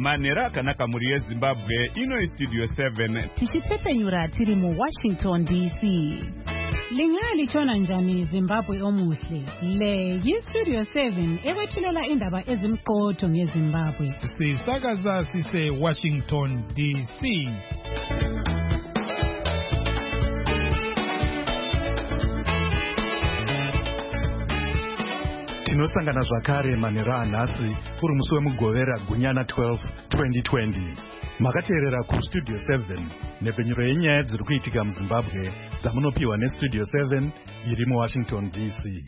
Manera akanaka muri yeZimbabwe ino Studio 7 tichitsepenyura tiri mu Washington DC. Lingali chona njani Zimbabwe omuhle. Le yi-Studio 7 ewethulela indaba ezimqotho ngeZimbabwe. Sisakaza sise Washington DC. Tinosangana zvakare Manera anhasi uri musi wemugovera gunyana 12 2020. Makateerera kuStudio 7 nepfenyuro yenyaya dziri kuitika muZimbabwe dzamunopiwa neStudio 7 iri muWashington DC.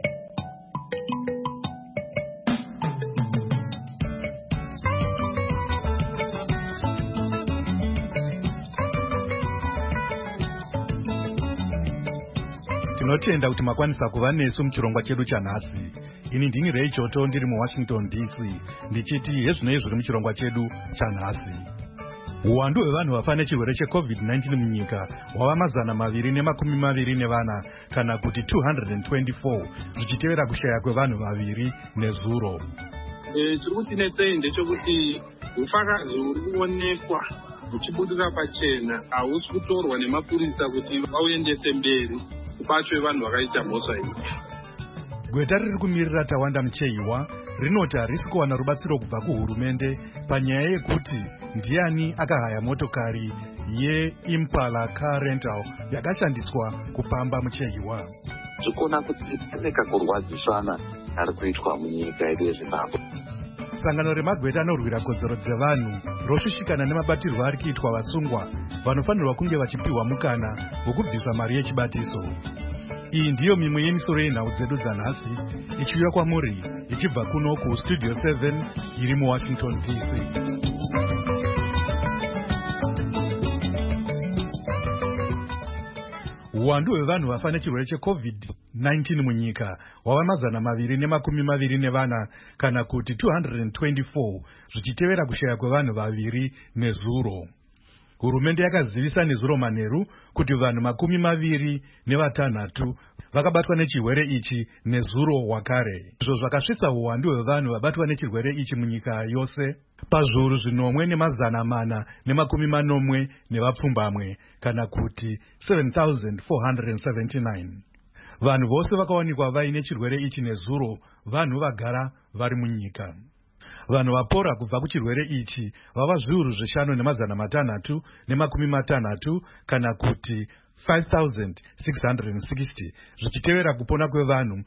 Tinotenda kuti makwanisa kuva nesu muchirongwa chedu chanhasi. Ini ndini Ray Choto ndiri muWashington DC ndichiti hezvinoi zviri muchirongwa chedu chanhasi. Uwandu hwevanhu vafa nechirwere cheCovid-19 munyika hwava 224 kana kuti 224 zvichitevera kushaya kwevanhu vaviri nezuro. Chiri kutinetsei ndechekuti ufakazi huri kuonekwa huchibudika pachena hausi kutorwa nemapurisa kuti vauendese mberi kubacho yevanhu vakaita mhosva iyi. Gweta riri kumirira Tawanda Mucheiwa rinoti harisi kuwana rubatsiro kubva kuhurumende panyaya yekuti ndiani akahaya motokari yeImpala car rental yakashandiswa kupamba Mucheiwa. Zvikona kuti pane kakurwadzisana ari kuitwa munyika yedu yeZimbabwe. Sangano remagweta anorwira kodzero dzevanhu roshushikana nemabatirwo ari kuitwa vasungwa vanofanirwa kunge vachipiwa mukana wokubvisa mari yechibatiso. Iyi ndiyo mimwe yemisoro yenhau dzedu dzanhasi ichiuya kwamuri ichibva kuno kuStudio 7 iri muWashington DC. Uwandu hwevanhu vafa nechirwere cheCovid-19 munyika hwava 224 kana kuti 224 zvichitevera kushaya kwevanhu vaviri nezuro. Hurumende yakazivisa nezuro manheru kuti vanhu 26 vakabatwa nechirwere ichi nezuro hwakare. Izvo zvakasvitsa uwandu hwevanhu vabatwa nechirwere ichi munyika yose pazviuru 4,480 nevapfumbamwe kana kuti 7,479. Vanhu vose vakawanikwa vaine chirwere ichi nezuro vanhu vagara vari munyika. Vanhu vapora kubva kuchirwere ichi vava 5,660 kana kuti 5,660 zvichitevera kupona kwevanhu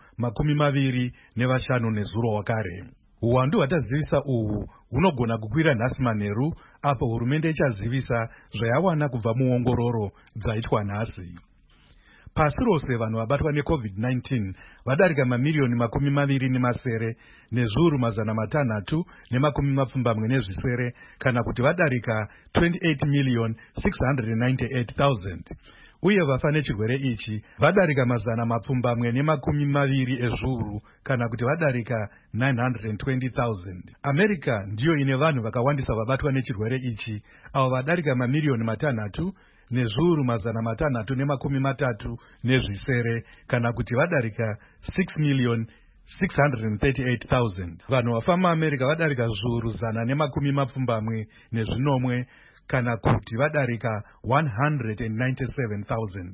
25 nezuro hwakare. Uwandu hwatazivisa uhu hunogona kukwira nhasi manheru apo hurumende ichazivisa zvayawana kubva muongororo dzaitwa nhasi. Pasi rose vanhu vabatwa neCovid-19 vadarika mamiliyoni 20 nezviuru 670 kana kuti vadarika 28,698,000. Uye vafa nechirwere ichi vadarika 220 ezviuru kana kuti vadarika 920,000. America ndiyo ine vanhu vakawandisa vabatwa nechirwere ichi avo vadarika mamiliyoni 3 nezviuru 330 kana kuti vadarika 6,638,000. Vanhu vafa muAmerica vadarika zviuru 170 kana kuti vadarika 197,000.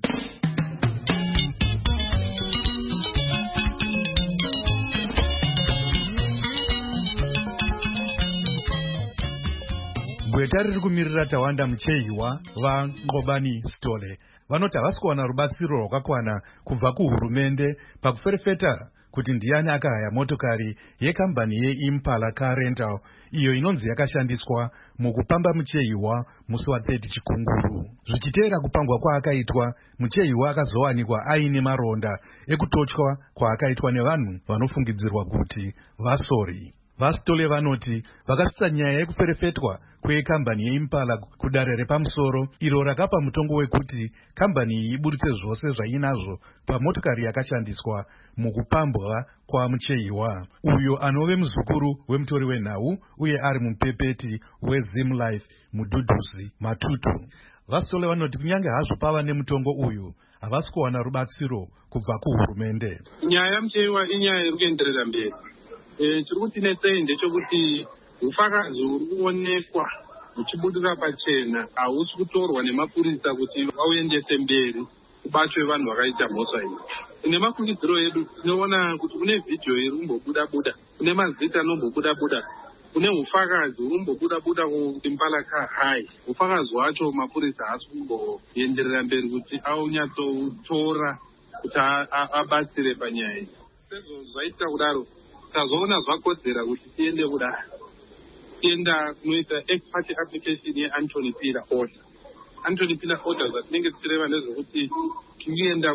Gweta riri kumirira Tawanda Mucheiwa vaNqobani Stole vanoti havasi kuwana rubatsiro rwakakwana kubva kuhurumende pakuferefeta kuti ndiani akahaya motokari yekambani yeImpala car rental iyo inonzi yakashandiswa mukupamba Mucheiwa musi wa30 Chikunguru. Zvichiteera kupangwa kwaakaitwa, Mucheiwa akazowanikwa aine maronda ekutotywa kwaakaitwa nevanhu vanofungidzirwa kuti vasori. Vastole vanoti vakasvitsa nyaya yekuferefetwa kwekambani yeImpala kudare repamusoro iro rakapa mutongo wekuti kambani iyi ibuditse zvose zvainazvo pamotokari yakashandiswa mukupambwa kwaMucheiwa, uyo anove muzukuru wemutori wenhau uye ari mupepeti weZimlife Mudhudhuzi Matutu. Vastole vanoti kunyange hazvo pava nemutongo uyu havasi kuwana rubatsiro kubva kuhurumende. Nyaya yaMucheiwa inyaya iri kuenderera mberi. Chiri kutinetsei ndechekuti ufakazi uri kuonekwa uchibudika pachena hausi kutorwa nemapurisa kuti vauendese mberi kubatwe vanhu vakaita mhosva iyi. Ine mafungidziro edu tinoona kuti kune vhidhiyo iri kumbobuda-buda, kune mazita anombobuda-buda, kune ufakazi uri kumbobuda-buda kuimpala kahai. Ufakazi hwacho mapurisa haasi kumboenderera mberi kuti aunyatsotora kuti abatsire panyaya iyi. Sezvo zvaita kudaro tazoona zvakodzera kuti tiende kudaro, tienda kunoita ex parte application yeAnthony Piller order. Anthony Piller order zvatinenge tichireva ndezvekuti tinoenda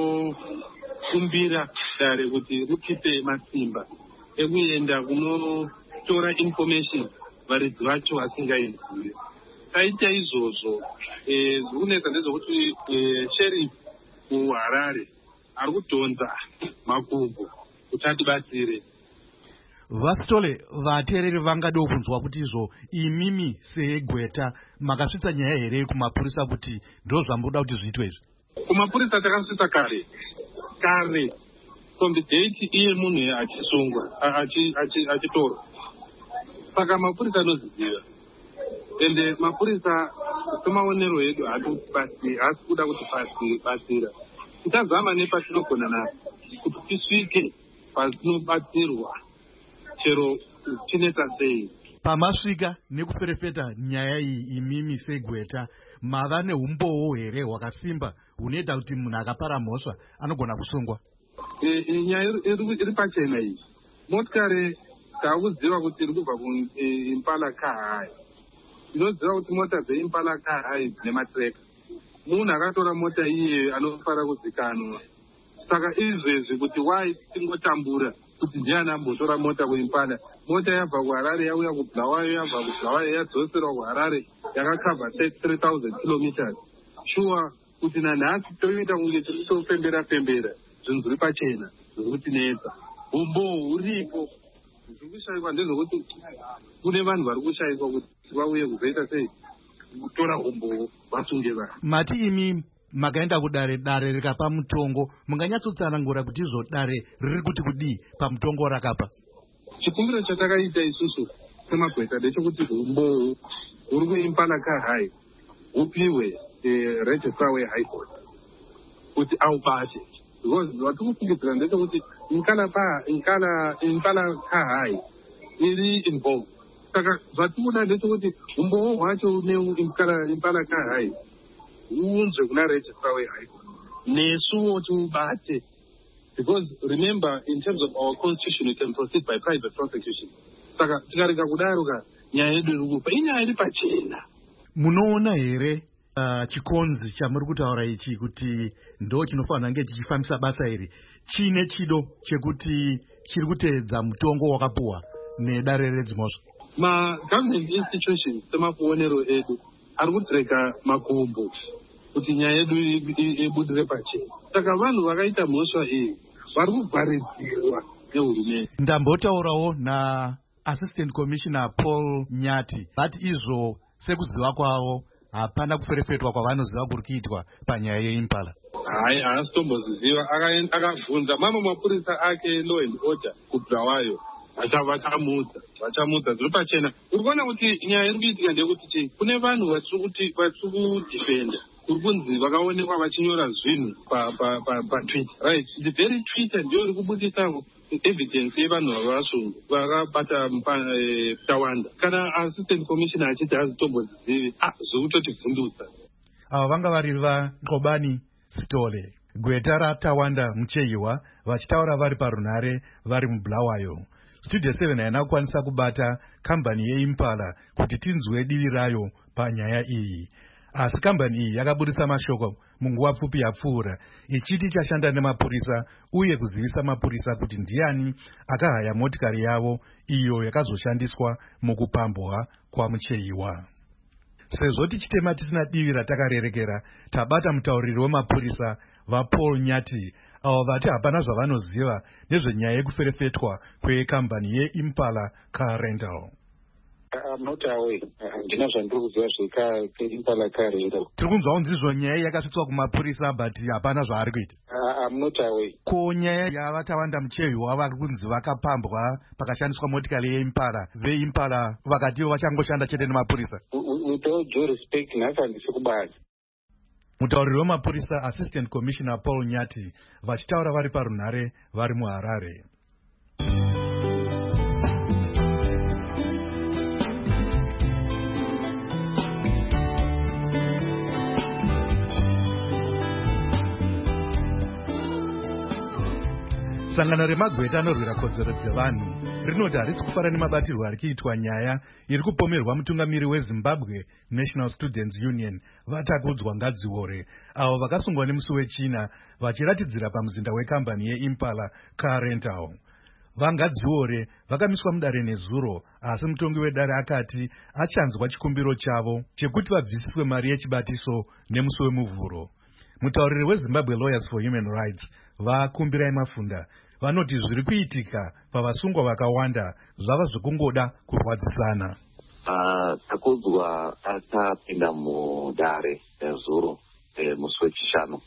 kunokumbira dare kuti ritipe masimba ekuenda kunotora information varidzi vacho vasingainzivi. Taita izvozvo zvikunetsa ndezvekuti sheriff kuHarare ari kudhonza makumbo kuti atibatsire. Vastole, vateereri vangado kunzwa kuti izvo imimi seGweta makasvitsa nyaya here kumapurisa kuti ndo zvamboda kuti zviitwe izvi? Kumapurisa takasvitsa kare from the date iye munhu achisungwa achitorwa. Saka mapurisa anoziziva, ende mapurisa semaonero edu haasi kuda kuti batsira. Tichazama nepatinogona napo kuti tisvike patinobatsirwa chero chinetsa sei. Pamasvika nekuferefeta nyaya iyi imimi seGweta, mava neumboo here hwakasimba hunoita kuti munhu akapara mhosva anogona kusungwa? Nyaya iri pachena iyi. Motikari taakuziva kuti iri kubva kuimpala kahai. Tinoziva kuti mota dzeimpala kahai dzine matreka. Munhu akatora mota iye anofanira kuzikanwa. Saka izvezvi kuti wai tingotambura kuti ndiani ambotora mota kuimpala. Mota yabva kuHarare yauya kuBulawayo, yabva kuBulawayo yadzoserwa kuHarare, yakakavha 3,000 kilometers. Shuwa kuti nanhasi toita kunge tiri kutofembera zvinhu zviri pachena zviri kutinetsa. Umbo huripo zviri kushayikwa ndezvokuti kune vanhu vari kushayikwa kuti vauye kuzoita sei kutora umbo vasunge vanhu. Mati imi makaenda kudare rikapa mutongo, munganyatsotsanangura kuti izvo dare riri kuti kudii pamutongo rakapa? Chikumbiro chatakaita isusu semaGweta ndechekuti umbo huri kuimpala kahai hupiwe registrar weHigh Court kuti aubate, because vatiri kufungidzira ndechekuti impala kahai iri involved. Saka zvatiri kuda ndechekuti umbowo hwacho neimpala kahai huunzwe kuna registrar weHigh Court nesuwo tiubate, because remember in terms of our constitution we can proceed by private prosecution. Saka tikarega kudaroka nyaya yedu iri kufa inyaya iri pachena. Munoona here chikonzi chamuri kutaura ichi kuti ndo chinofanira kunge chichifambisa basa iri chine chido chekuti chiri kuteedza mutongo wakapuwa nedare redzimhosva? Ma-government institutions semakuonero edu ari kutireka makumbo kuti nyaya yedu ibudire pachena. Saka vanhu vakaita mhosva iyi vari kuvharidzirwa nehurumende. Ndambotaurawo naAssistant Commissioner Paul Nyati vati izvo sekuziva kwavo hapana kuferefetwa kwavanoziva kuri kuitwa panyaya yeimpala. Hai, haasi tomboziziva. Akabvunza mamwe mapurisa ake law and order kuBulawayo vachamudza zviri pachena. Uri kuona kuti nyaya iri kuitika ndeyekuti chii, kune vanhu vatiri kudhifenda, kuri kunzi vakaonekwa vachinyora zvinhu paTwitter, right? The very Twitter ndiyo iri kubudisa evidence yevanhu vavasungwa vakabata Tawanda. Kana assistant commissioner achiti hazitombozivi zviri kutotivhundutsa. Ava vanga vari vaNqobani Sitole, Gweta raTawanda Muchehiwa, vachitaura vari parunhare vari muBulawayo. Studio 7 haina kukwanisa kubata kambani yeimpala kuti tinzwe divi rayo panyaya iyi. Asi kambani iyi yakabudisa mashoko munguva pfupi yapfuura ichiti ichashanda nemapurisa uye kuzivisa mapurisa kuti ndiani akahaya motikari yavo iyo yakazoshandiswa mukupambwa kwaMuchehiwa. Sezvo tichitema tisina divi ratakarerekera, tabata mutauriri wemapurisa vaPaul Nyati avo vati hapana zvavanoziva nezvenyaya yekuferefetwa kwekambani yeImpala Car Rental. I'm not aware. Ndina zvandiri kuziva zveimpala karero. Tiri kunzwa kunzi izvo nyaya yakasvitswa kumapurisa but hapana zvaari kuita. I'm not aware. Ko nyaya yavatawanda muchehiwa vari kunzi vakapambwa pakashandiswa motikari yeimpala, veimpala vakati vachangoshanda chete nemapurisa. With all due respect, nhasi handisi kubazi. Mutauriri wemapurisa Assistant Commissioner Paul Nyati vachitaura vari parunhare vari muHarare. Sangano remagweta anorwira kodzero dzevanhu rinoti haritsi kufara nemabatirwo ari kuitwa nyaya iri kupomerwa mutungamiri weZimbabwe National Students Union vatakudzwa Ngadziore, avo vakasungwa nemusi wechina vachiratidzira pamuzinda wekambani yeImpala Car Rental. VaNgadziore vakamiswa mudare nezuro, asi mutongi wedare akati achanzwa chikumbiro chavo chekuti vabvisiswe mari yechibatiso nemusi wemuvhuro. Mutauriri weZimbabwe Lawyers for Human Rights vakumbirai Mafunda vanoti zviri kuitika pavasungwa vakawanda zvava zvokungoda kurwadzisana. Takudzwa akapinda mudare nezuro musi wechishanu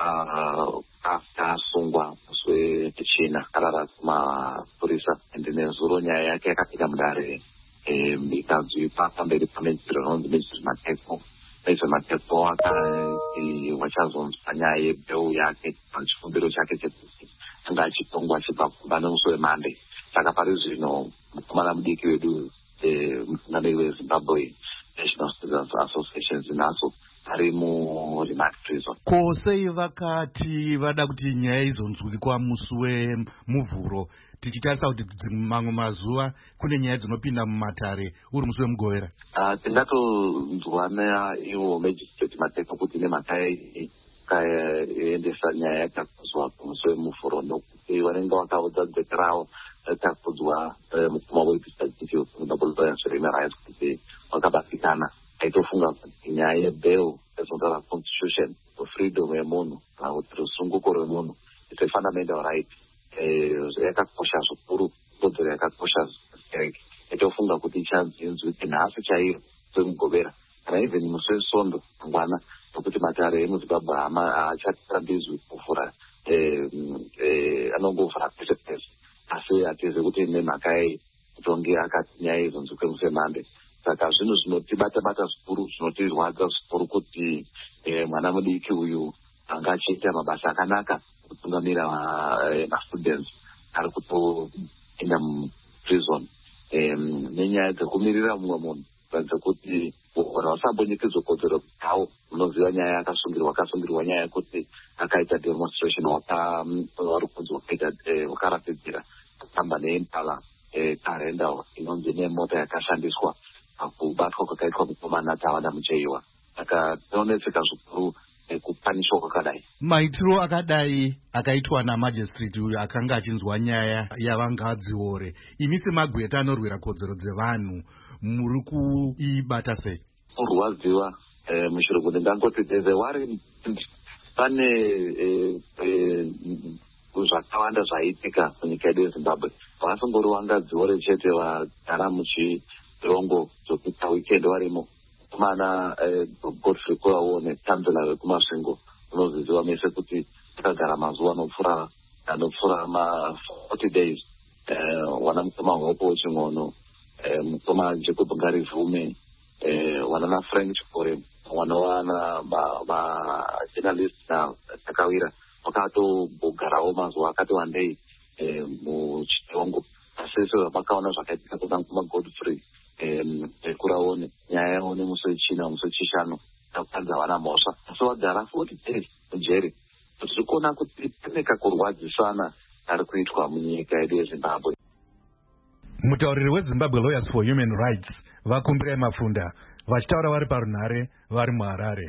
asungwa musi wechina arara kumapurisa ende nezuro nyaya yake yakapinda mudare ikadzvipa pamberi pamedziro inonzi Medziri Matepo akati wachazonzwa nyaya yebheu yake pachikumbiro chake chekuti anga achitongwa achibva nemusi weMonday. Saka pari zvino mukomana mudiki wedu mutungamiri weZimbabwe National Students Association zinaso ari muRemand Prison. Ko sei vakati vada kuti nyaya izonzwikwa musi wemuvhuro, tichitarisa kuti mamwe mazuva kune nyaya dzinopinda mumatare uri musi wemugovera? Tingatonzwa naivo Magistrate Matepo kuti nemhaka kaendesa nyaya yatakudzwa musi wemuvhuro, nokuti vanenge vakaudza dzeke ravo takudzwa mukoma werepresentative Honorable Lawyers for Human Rights kuti vakabatikana aitofunga kuti nyaya yebheu ezonda constitution freedom yemunhu kana kuti rusunguko rwemunhu it's a fundamental right. Yakakosha zvikuru, kodzero yakakosha zvikereke. Aitofunga kuti ichanzinzwi nhasi chaiyo semugovera kana even musi weSondo mangwana, nokuti matare emuZimbabwe haachatambizwi kuvhura, anongovhura pese pese, asi hatizi kuti nemhaka yei kutonge akati nyaya izonzwike musi weMonday. Saka zvinhu zvinotibata zvikuru, zvinotirwadza zvikuru kuti mwana mudiki uyu anga achiita mabasa akanaka kutungamira mastudents ari kutoenda muprison nenyaya dzekumirira mumwe munhu kuratidza kuti vanhu vasambonyikidzwa kodzero dzavo. Unoziva nyaya akasungirirwa nyaya yekuti akaita demonstration vari kunzi wakaratidzira kutamba neimpala Car Rental inonzi nemota yakashandiswa pakubatwa kwakaitwa mukomana Tawanda Mucheiwa. Saka tinonetseka zvikuru kupanishwa kwakadai. Maitiro akadai akaitwa namajistrate uyu akanga achinzwa nyaya yavangadziore, imi semagweta anorwira kodzero dzevanhu muri kuibata sei? Kurwadziwa mushirungu ndingangoti dzezewari pane zvakawanda zvaitika munyika yedu yeZimbabwe. Vasingori Wangadziore chete vagara muchirongo zvokuita weekend varimo. Kumana Godfrey Kurawo netanzela wekumasvingo unoziziva mese kuti akagara mazuva anopfuura ma40 days. Wana mukoma Hope Weching'ono, mukoma Jacob Ngarivume, wana na Frank Chikore, wana journalist na Takawira vakatogarawo mazuva akati wandei muchitongo. Asi vakaona zvakaitika kuna mukoma Godfrey Kuraone nyaya yaone musi wechina musi wechishanu takukadza vana mhosva, asi vagara 40 days mujeri. Tiri kuona kuti pane kakurwadzisana kari kuitwa munyika yedu yeZimbabwe. Mutauriri weZimbabwe Lawyers for Human Rights vakumbirai Mafunda vachitaura vari parunhare vari muHarare.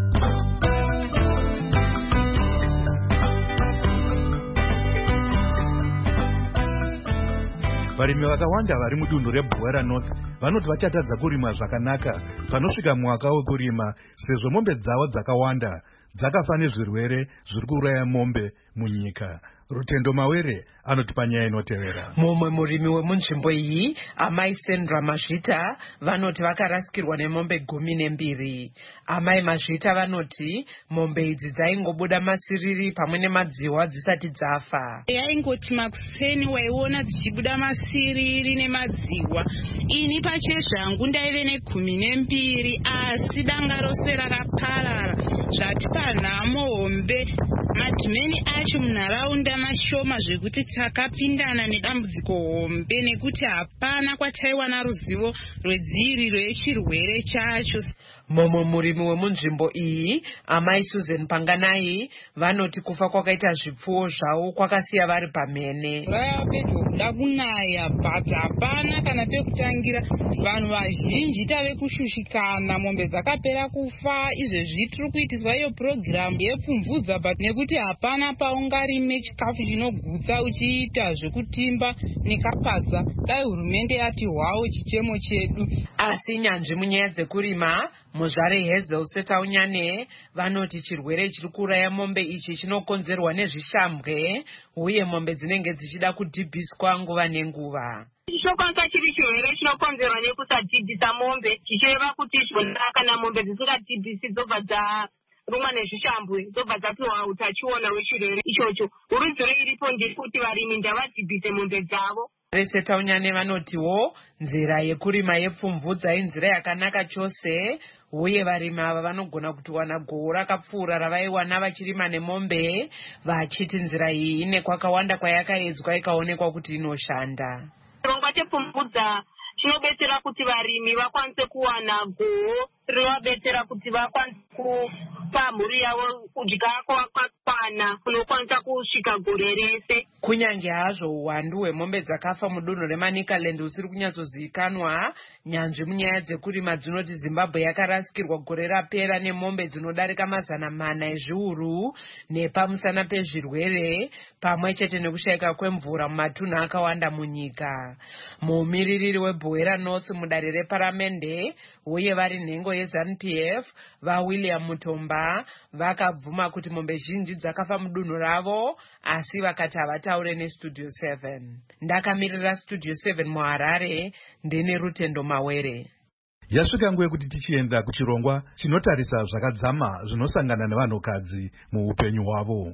Varimi vakawanda vari mudunhu reBwera North vanoti vachatadza kurima zvakanaka panosvika mwaka wekurima, sezvo mombe dzavo dzakawanda dzakafa nezvirwere zviri kuuraya mombe munyika. Rutendo Mawere anotipa nyaya inotevera. Mumwe murimi wemunzvimbo iyi, amai Sandra Mazvita, vanoti vakarasikirwa nemombe 12. Amai Mazvita vanoti mombe idzi dzaingobuda masiriri pamwe nemadziwa dzisati dzafa. Yaingoti makuseni waiona dzichibuda masiriri nemadziwa. Ini pachezvangu ndaive ne12, asi danga rose rakaparara. Zvatipa nhamo hombe madhimeni acho munharaunda mashoma zvekuti takapindana nedambudziko hombe nekuti hapana kwataiwana ruzivo rwedziiriro yechirwere chacho. Mumwe murimi wemunzvimbo iyi, amai Susan Panganai, vanoti kufa kwakaita zvipfuwo zvavo kwakasiya vari pamhene. Raya pedyo kuda kunaya, but hapana kana pekutangira. Vanhu vazhinji tave kushushikana, mombe dzakapera kufa. Izvezvi tiri kuitiswa iyo purogiramu yepfumvudza, but nekuti hapana paungarime chikafu chinogutsa uchiita zvekutimba nekapadza, dai hurumende yati hwawo chichemo chedu. Asi nyanzvi munyaya dzekurima, muzvare Hazel Setaunyane, vanoti chirwere chiri kuuraya mombe ichi chinokonzerwa nezvishambwe, uye mombe dzinenge dzichida kudhibhiswa nguva nenguva. Chokwanisa chiri chirwere chinokonzerwa nekusadhibhisa mombe, chichireva kuti zvona kana mombe dzisingadhibhisi dzobva dzarumwa nezvishambwe, dzobva dzapiwa utachiona hwechirwere ichocho. Hurudziro iripo ndekuti varimi ngavadhibhise mombe dzavo. Setaunyane vanotiwo nzira yekurima yepfumvudza inzira yakanaka chose, uye varimi ava vanogona kutowana gohwo rakapfuura ravaiwana vachirima nemombe, vachiti nzira iyi ine kwakawanda kwayakaedzwa ikaonekwa kuti inoshanda. Chirongwa chepfumvudza chinobetsera kuti varimi vakwanise kuwana gohwo rinovabetsera kuti vakwanise kupa mhuri yavo kudya kwakakwana kunokwanisa kusvika gore rese. Kunyange hazvo uwandu hwemombe dzakafa mudunhu reManicaland usiri kunyatsozivikanwa, nyanzvi munyaya dzekurima dzinoti Zimbabwe yakarasikirwa gore rapera nemombe dzinodarika 400 ezviuru nepamusana pezvirwere, pamwe chete nekushayika kwemvura mumatunhu akawanda munyika. Muumiririri weBwera North mudare reparamende, uye vari nhengo yeZANU-PF, vaWilliam Mutomba, vakabvuma kuti mombe zhinji dzakafa mudunhu ravo, asi vakati havataure neStudio 7. Ndakamirira Studio 7 muHarare, ndine Rutendo Mawere. Yasvika nguva yekuti tichienda kuchirongwa chinotarisa zvakadzama zvinosangana nevanhukadzi muupenyu hwavo.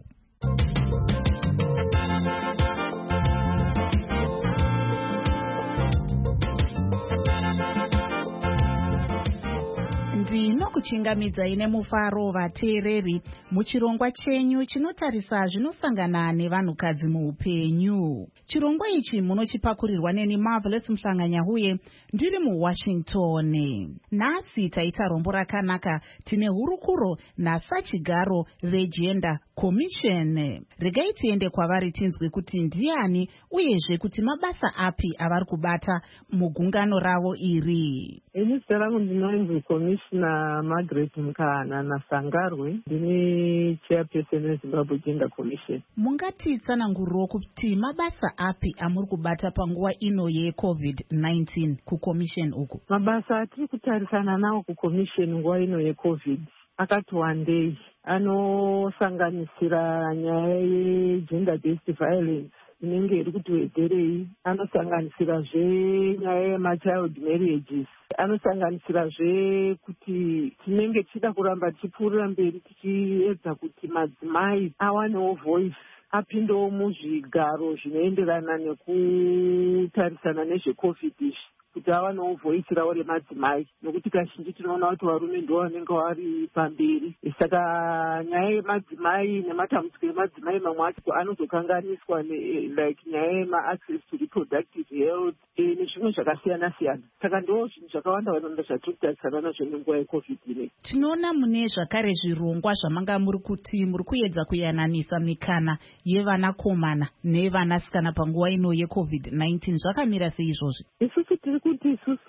Ndinokuchingamidzai nemufaro vateereri muchirongwa chenyu chinotarisa zvinosangana nevanhukadzi muupenyu. Chirongwa ichi munochipakurirwa neni Marvelous Mhlanganyahuye ndiri muWashington. Nhasi taita rombo rakanaka, tine hurukuro nasachigaro veGender Commission. Regai tiende kwavari tinzwe kuti ndiani uyezve kuti mabasa api avari kubata mugungano ravo iri. Ini zita rangu ndinonzi Commissioner Margaret Mkana Nasangarwe, ndini chairperson weZimbabwe Gender Commission. Mungatitsananguriro kuti mabasa api amuri kubata panguva ino yeCovid-19 kuCommission uku? Mabasa atiri kutarisana nawo kuCommission nguva ino yeCovid akati wandei, anosanganisira nyaya yegender based violence inenge iri kutiwedzerei, anosanganisirazve nyaya yemachild marriages, anosanganisirazve kuti tinenge tichida kuramba tichipfuurira mberi tichiedza kuti madzimai awanewo voice, apindewo muzvigaro zvinoenderana nekutarisana nezveCovid izvi, kuti avanewo voice ravo remadzimai, nokuti kazhinji tinoona kuti varume ndo vanenge vari pamberi. Saka nyaya yemadzimai nematambudziko emadzimai mamwe acho anozokanganiswa like nyaya yema-access to reproductive health nezvimwe zvakasiyana siyana. Saka ndo zvinhu zvakawanda wanda zvatiri kutarisana nazvo nenguva yeCovid inei. Tinoona mune zvakare zvirongwa zvamanga muri kuti muri kuedza kuyananisa mikana yevanakomana nevanasikana panguva ino yeCovid-19. Zvakamira sei izvozvi? Isusu tiri kuti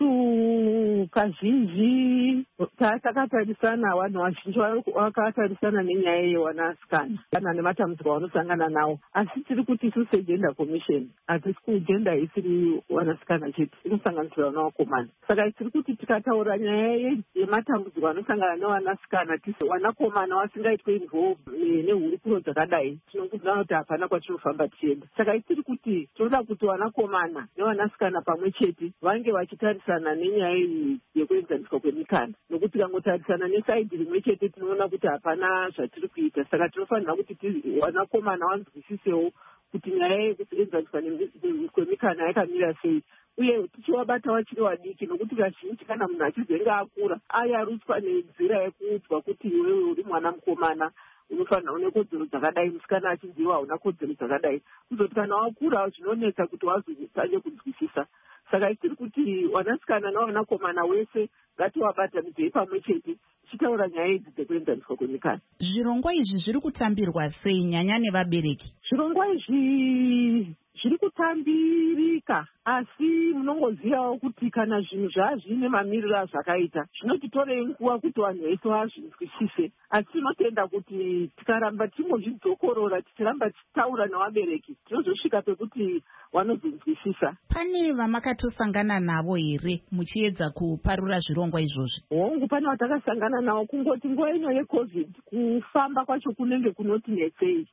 isusu kazhinji takatarisana, vanhu vazhinji vakatarisana nenyaya yevanasikana kana nematambudziko avanosangana nawo, asi tiri kuti isusu segender commission hatisi kugenda isiri vanasikana chete, inosanganisira vanakomana. Saka tiri kuti tikataura nyaya yematambudziko anosangana nevanasikana tisi vanakomana vasingaitwe involve nehurukuro dzakadai, tinongoziva kuti hapana kwatinofamba tichienda. Saka tiri kuti tinoda kuti vanakomana nevanasikana pamwe chete vange vachitarisana nenyaya iyi yekuenzaniswa kwemikana, nokuti tikangotarisana nesaidhi rimwe chete tinoona kuti hapana zvatiri kuita. Saka tinofanira kuti vanakomana vanzwisisewo kuti nyaya yekuenzaniswa kwemikana yakamira sei, uye tichivabata vachiri vadiki, nokuti kazhinji kana munhu achizenge akura ayarutswa nenzira yekuudzwa kuti iwewe uri mwana mukomana unofanira une kodzero dzakadai, musikana achinziva hauna kodzero dzakadai, kuzoti kana wakura zvinonetsa kuti wazotanye kunzwisisa. Saka tiri kuti vanasikana navanakomana wese ngativabatanidzei pamwe chete tichitaura nyaya idzi dzekuenzaniswa kwemikana. Zvirongwa izvi zviri kutambirwa sei nyanya nevabereki? Zvirongwa izvi zviri kutambirika, asi munongozivawo kuti kana zvinhu zvazvine mamiriro azvakaita zvinotitorei nguva kuti vanhu vese vazvinzwisise, asi tinotenda kuti tikaramba tingozvidzokorora tichiramba tichitaura nevabereki tinozosvika pekuti vanozvinzwisisa. Pane vamakatosangana navo here muchiedza kuparura zvirongwa izvozvi? Hongu, pane vatakasangana navo, kungoti nguva ino yeCovid kufamba kwacho kunenge kunotinetsei,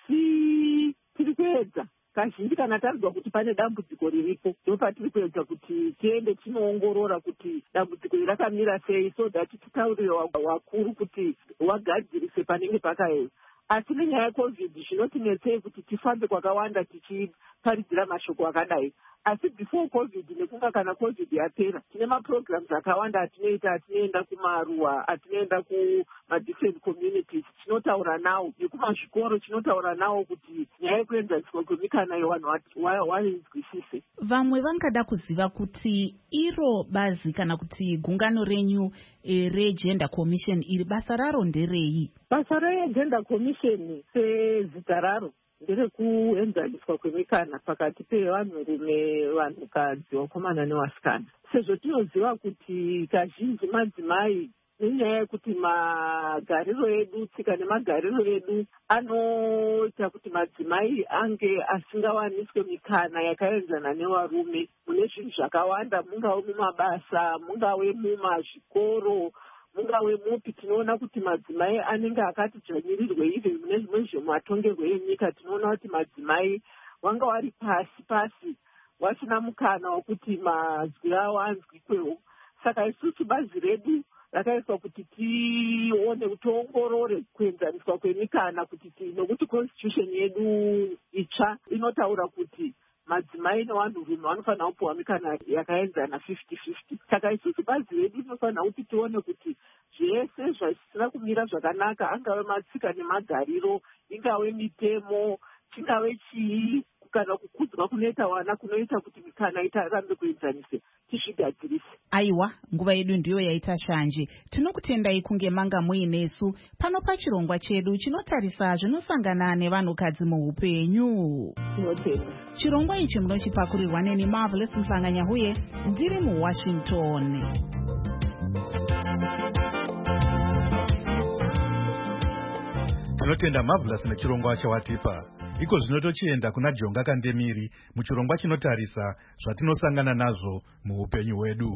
asi tiri kuedza. Kazhinji kana tarinzwa kuti pane dambudziko riripo, ndopatiri kuedza kuti tiende tinoongorora kuti dambudziko iri rakamira sei, so that titaurire vakuru kuti vagadzirise panenge pakaema. Asi nenyaya yeCovid zvinotinetsei kuti tifambe kwakawanda tichiparidzira mashoko akadai. Asi before COVID nekunga kana COVID yapera, tine maprograms akawanda atinoita, atinoenda kumaruwa, atinoenda kumadifferent communities, tinotaura nawo, nekumazvikoro tinotaura nawo kuti nyaya yekuenzaniswa kwemikana yevanhu vainzwisise. Vamwe vangada kuziva kuti iro bazi kana kuti gungano renyu reGender Commission iri basa raro nderei? Basa reGender Commission sezita raro nderekuenzaniswa kwemikana pakati pevanhurume, vanhukadzi, vakomana nevasikana. Sezvo tinoziva kuti kazhinji madzimai nenyaya yekuti magariro edu, tsika nemagariro edu anoita kuti madzimai ange asingawaniswe mikana yakaenzana nevarume mune zvinhu zvakawanda, mungave mumabasa, mungave mumazvikoro, mungave mupi. Tinoona kuti madzimai anenge akati dzvanyirirwe even mune zvimwe zvematongerwo enyika. Tinoona kuti madzimai wanga wari pasi wasina mukana wekuti mazwi avo anzwikwewo. Saka isusu bazi redu rakaiswa kuti tione, tiongorore kuenzaniswa kwemikana, kuti nokuti constitution yedu itsva inotaura kuti madzimai nevanhurume vanofanira kupiwa mikana yakaenzana 50-50. Saka isusu bazi redu rinofanira kuti tione kuti zvese zvisina kumira zvakanaka, angave matsika nemagariro, ingave mitemo, chingave chii, kana kukudzwa kunoita vana kunoita kuti mikana itarambe kuenzanise, tizvigadzirise. Aiwa, nguva yedu ndiyo yaita shanje. Tinokutendai kunge manga muinesu pano pachirongwa chedu chinotarisa zvinosangana nevanhukadzi muupenyu. Tinotenda. Chirongwa ichi munochipakurirwa neni Marvelous Msanganyahuye, ndiri muWashington. Tinotenda Marvelous nechirongwa chawatipa. Iko zvino tochienda kuna Jonga Kandemiri muchirongwa chinotarisa zvatinosangana nazvo muupenyu hwedu.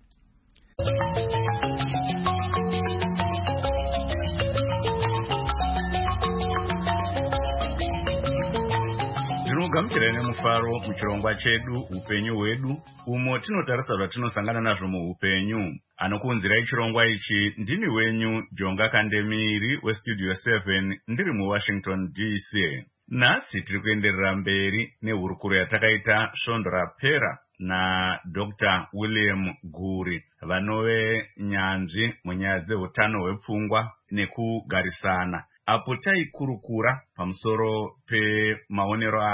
Ndinogamuchirai nemufaro muchirongwa chedu upenyu hwedu, umo tinotarisa zvatinosangana nazvo muupenyu. Anokuunzirai chirongwa ichi ndini wenyu Jonga Kandemiri weStudio 7 ndiri muWashington DC. Nhasi tiri kuenderera mberi nehurukuro yatakaita svondo rapera naDr. William Guri, vanove nyanzvi munyaya dzeutano hwepfungwa nekugarisana, apo taikurukura pamusoro pemaonero avo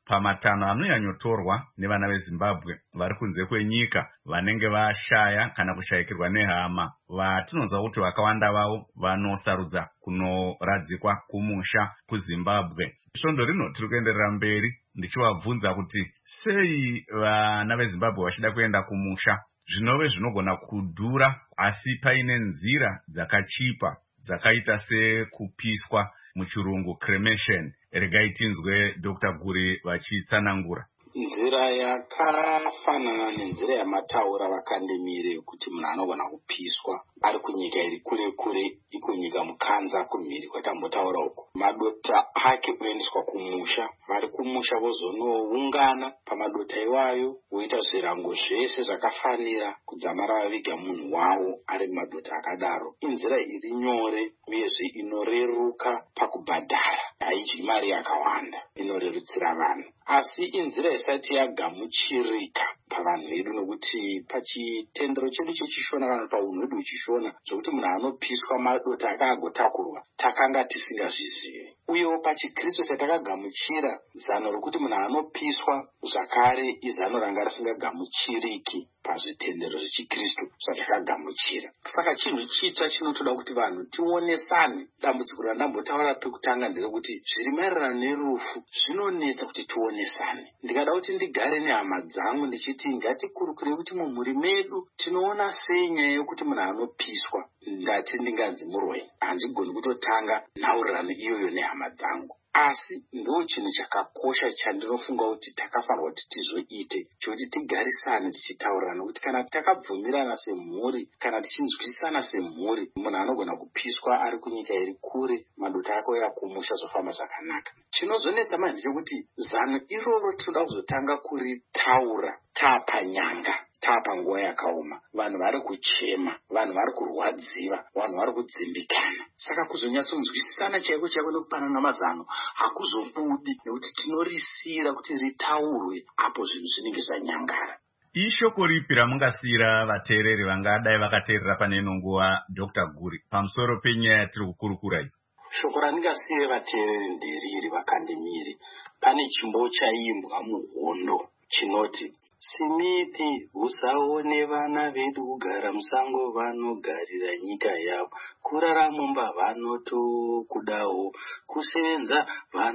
pamatano anonyanyotorwa nevana vezimbabwe vari kunze kwenyika vanenge vashaya kana kushayikirwa nehama, vatinonzwa kuti vakawanda vavo vanosarudza kunoradzikwa kumusha kuzimbabwe. Svondo rino tiri kuenderera mberi ndichivabvunza kuti sei vana vezimbabwe vachida kuenda kumusha zvinove zvinogona kudhura asi paine nzira dzakachipa dzakaita sekupiswa, muchirungu cremation. Regai tinzwe Dr. Guri vachitsanangura. Nzira yakafanana nenzira yamataura vakandemire kuti munhu anogona kupiswa ari kunyika iri kure kure, ikunyika mukanza kumhiri kwatambotaura uko. Madota ake oendeswa kumusha, vari kumusha vozonoungana pamadota iwayo voita zvirango zvese zvakafanira kudzamara vaviga munhu wavo ari mumadota akadaro. Inzira iri nyore uyezve inoreruka pakubhadhara, haidyi mari yakawanda, inorerutsira vanhu. Asi inzira isati yagamuchirika pavanhu vedu, nokuti pachitendero chedu chechishona kana paunhu hwedu hwechishona zvokuti munhu anopiswa madota akaagotakurwa takanga tisingazvizivi. Uyewo pachikristu chatakagamuchira zano rokuti munhu anopiswa zvakare izano ranga risingagamuchiriki pazvitendero zvechikristu zvatakagamuchira. Saka chinhu chitsva chinotoda kuti vanhu tionesane. Dambudziko randambotaura pekutanga nderekuti zviri maererano nerufu zvinonetsa kuti tionesane. Ndikada kuti ndigare nehama dzangu ndichiti ngatikurukure kuti mumhuri medu tinoona sei nyaya yokuti munhu anopiswa ndati ndinganzi murwei. Handigoni kutotanga nhaurirano iyoyo nehama dzangu, asi ndo chinhu chakakosha chandinofunga kuti takafanirwa kuti tizoite, chokuti tigarisane tichitaurirana kuti kana takabvumirana semhuri, kana tichinzwisana semhuri, munhu anogona kupiswa ari kunyika iri kure, madota ake oya kumusha zofamba zvakanaka. Chinozonetsa manje chekuti zano iroro tinoda kuzotanga kuritaura tapanyanga, tapanguva yakaoma, vanhu vari kuchema, vanhu vari kurwadziwa, vanhu vari kudzimbikana. Saka kuzonyatsonzwisisana chaiko chaiko nekupanana mazano hakuzobudi, nekuti tinorisira kuti ritaurwe apo zvinhu zvinenge zvanyangara. Ishoko ripi ramungasiyira vateereri vangadai vakateerera pane ino nguva, Dr. Guri, pamusoro penyaya yatiri kukurukura iyi? Shoko randingasiyire vateereri nderiri vakandemire. Pane chimbo chaimbwa muhondo chinoti, Simithi usaone vana vedu kugara musango, vanogarira nyika yavo, kurara mumba vanotokudawo, kusenza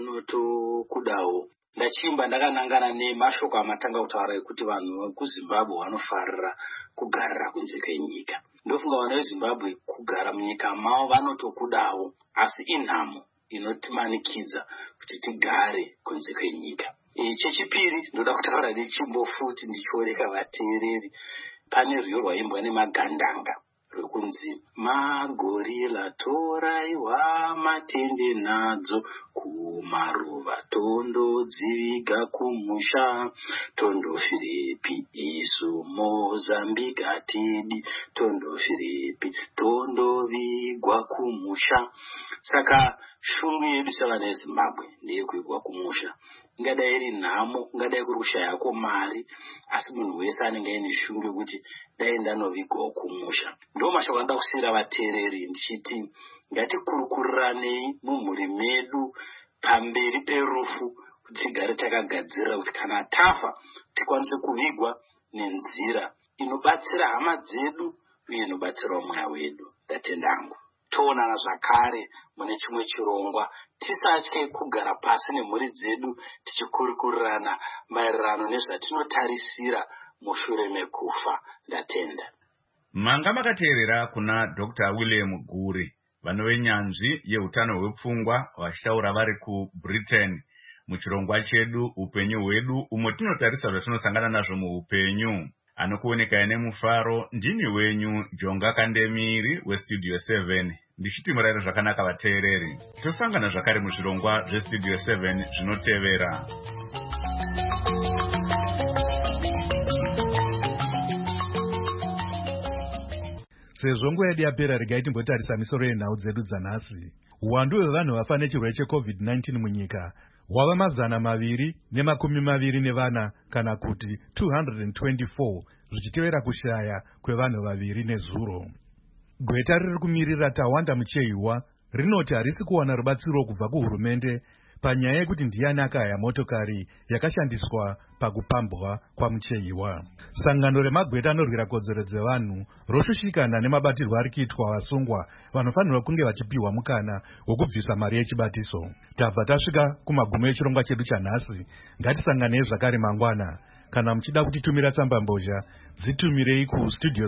vanotokudawo. Ndachimba ndakanangana nemashoko amatanga kutaura ekuti vanhu vekuzimbabwe vanofarira kugarira kunze kwenyika. Ndofunga vanhu vezimbabwe kugara munyika mavo vanotokudawo, asi inhamo inotimanikidza kuti tigare kunze kwenyika. Chechipiri ndoda kutaura nechimbo futi ndichioreka vateereri. Pane rwiyo rwaimbwa nemagandanga rwekunzi, magorila toraiwa matende nadzo kumaruva, tondodziviga kumusha, tondofiripi isu Mozambique atidi, tondofiripi tondovigwa kumusha. Saka shungu yedu savana veZimbabwe ndeyekuigwa kumusha. Ingadai iri nhamo, ingadai kuri kushayako mari, asi munhu wese anenge aine shungu yokuti dai ndanovigwawo kumusha. Ndo mashoko anoda kusiyira vateereri ndichiti ngatikurukuranei mumhuri medu pamberi perufu, kuti tigare takagadzirira kuti kana tafa tikwanise kuvigwa nenzira inobatsira hama dzedu uye inobatsirawo mweya wedu. Tatendangu toonana zvakare mune chimwe chirongwa, tisatye kugara pasi nemhuri dzedu tichikurukurirana maererano nezvatinotarisira mushure mekufa. Ndatenda. Manga makateerera kuna Dr. William Guri, vanove nyanzvi yeutano hwepfungwa vachitaura vari kuBritain muchirongwa chedu upenyu hwedu, umo tinotarisa zvatinosangana nazvo muupenyu. Anokuoneka nemufaro ndini wenyu Jonga Kandemiri weStudio 7. Ndichiti murayiro zvakanaka vateereri. Tosangana zvakare muzvirongwa zveStudio 7 zvinotevera. Sezvo nguva yedu yapera, regai timbotarisa misoro yenhau dzedu dzanhasi. Uwandu hwevanhu vafa nechirwere cheCovid-19 munyika hwava 224 kana kuti 224, zvichitevera kushaya kwevanhu 2 nezuro. Gweta riri kumirira Tawanda Mucheiwa rinoti harisi kuwana rubatsiro kubva kuhurumende panyaya yekuti ndiani akahaya motokari yakashandiswa pakupambwa kwaMuchehiwa. Sangano remagweta anorwira kodzero dzevanhu roshushikana nemabatirwo ari kuitwa vasungwa vanofanirwa kunge vachipiwa mukana wokubvisa mari yechibatiso. Tabva tasvika kumagumo echirongwa chedu chanhasi. Ngatisanganei zvakare mangwana. Kana muchida kutitumira tsamba mbozha, dzitumirei kustudio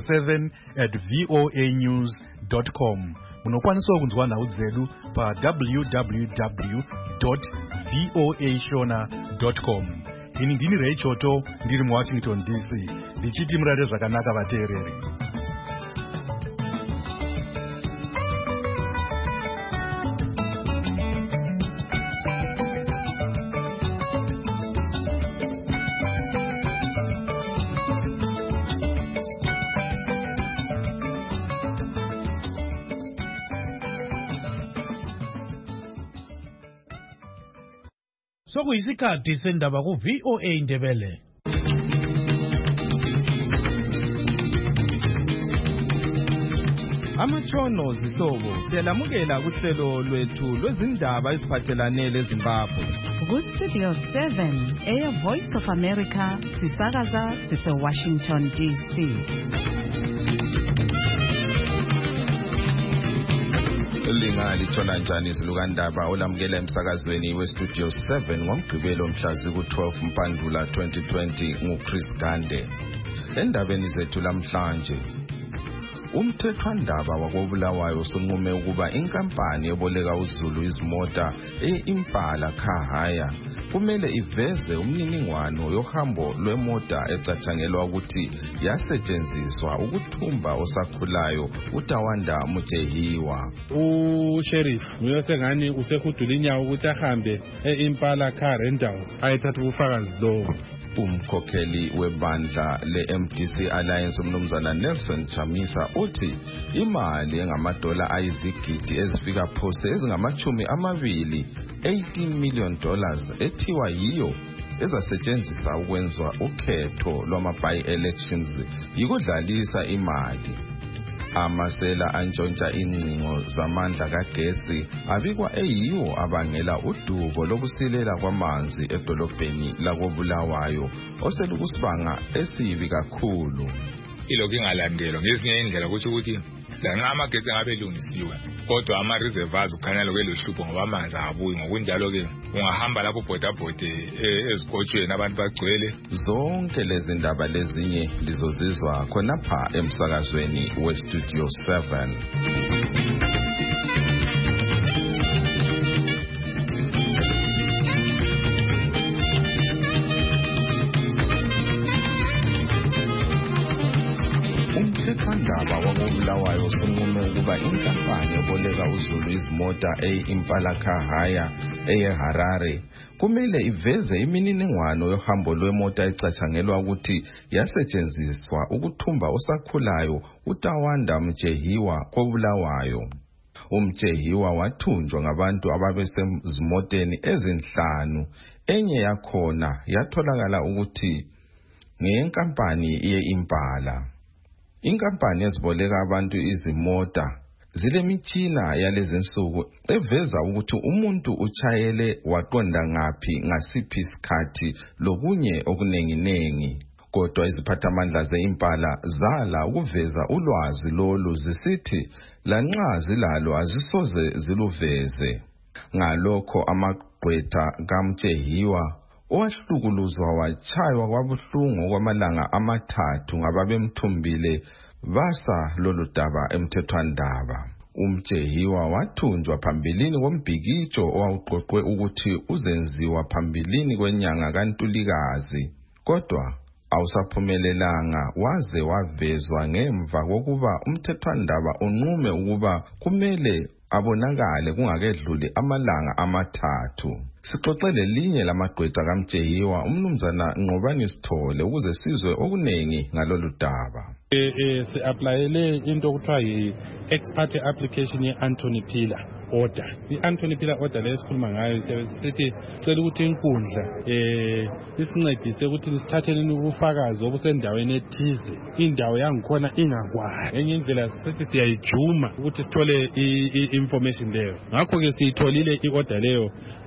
7@voanews.com. Munokwanisawo kunzwa nhau dzedu pa www.voashona.com. Ini ndini Ray Choto, ndiri muWashington DC, ndichiti murare zvakanaka vateereri. Sokuyisikhathi sendaba ku VOA Ndebele. Amatshono zihlobo siyalamukela kuhlelo lwethu lwezindaba eziphathelane leZimbabwe. Ku-Studio 7 Air Voice of America sisakaza sise-Washington DC. Lingalithola njani izilukandaba olamukela emsakazweni weStudio 7 ngoMgqibelo mhla ziku-12 Mpandula 2020 nguChris Gande. Endabeni zethu lamhlanje, umthethwandaba wakobulawayo usunqume ukuba inkampani eboleka uZulu izimota e-Impala Car Hire kumele iveze umniningwano yohambo lwemota ecathangelwa ukuthi yasetshenziswa ukuthumba osakhulayo uTawanda Muchehiwa. Sheriff uyosengani usehudula inyawo ukuthi ahambe e-Impala Car Rental ayethatha ubufakazi lobo. Umkhokheli webandla le-MDC Alliance umnumzana Nelson Chamisa uthi imali engamadola ayizigidi ezifika phose ezingama-20 $18 million ethiwa yiyo ezasetshenziswa ukwenzwa ukhetho lwama-by-elections yikudlalisa imali. Amasela antshontsha ingcingo zamandla kagesi abikwa eyiwo abangela udubo lokusilela kwamanzi edolobheni lakobulawayo oselukusibanga esibi kakhulu. Ilokhu ingalandelwa ngezinye indlela ukuthi lanxa amagesi angabe elungisiwe kodwa ama-reservoirs kukhanya lokhu elohlupho ngoba amanzi abuyi. Ngokunjalo-ke ungahamba lapho bhodabhode ezikotshweni abantu bagcwele. Zonke lezi ndaba lezinye lizozizwa khonapha emsakazweni weStudio 7. Umthethwandaba wakobulawayo usunqume ukuba inkampani eboleka uZulu izimota e-Impala Car Hire eHarare kumele iveze imininingwano yohambo lwemota ecathangelwa ukuthi yasetshenziswa ukuthumba osakhulayo uTawanda Muchehiwa kobulawayo. uMchehiwa wathunjwa ngabantu ababesezimoteni ezinhlanu, enye yakhona yatholakala ukuthi ngeyenkampani ye-Impala. Inkampani eziboleka abantu izimota zilemitshina yalezinsuku eveza ukuthi umuntu uchayele waqonda ngaphi ngasiphi isikhathi lokunye okunenginengi. Kodwa iziphathamandla ze-Impala zala ukuveza ulwazi lolu zisithi lanxa zilalo azisoze ziluveze. Ngalokho amagqwetha kaMchehiwa owahlukuluzwa wachaywa kwabuhlungu kwamalanga 3 ngababemthumbile basa lolu daba emthethwandaba. uMchehiwa wathunjwa phambilini kombhikitsho owawuqoqwe ukuthi uzenziwa phambilini kwenyanga kaNtulikazi, kodwa awusaphumelelanga waze wavezwa ngemva kokuba umthethwandaba unqume ukuba kumele abonakale kungakedluli amalanga 3. Sixoxele linye lamagqwetha kaMchehiwa umnumzana Nqobani Sithole ukuze sizwe okunengi ngalolu daba. Si-aplayele into okuthiwa yi-ex parte application ye-Anthony Pillar order. I-Anthony Pillar order leyo esikhuluma ngayo sithi sicela ukuthi inkundla isincedise ukuthi sithatheleni ubufakazi obusendaweni ethize, indawo yangikhona ingakwali. Enye indlela sithi siyayijuma ukuthi sithole i-information leyo. Ngakho-ke siyitholile i-order leyo ngolwesi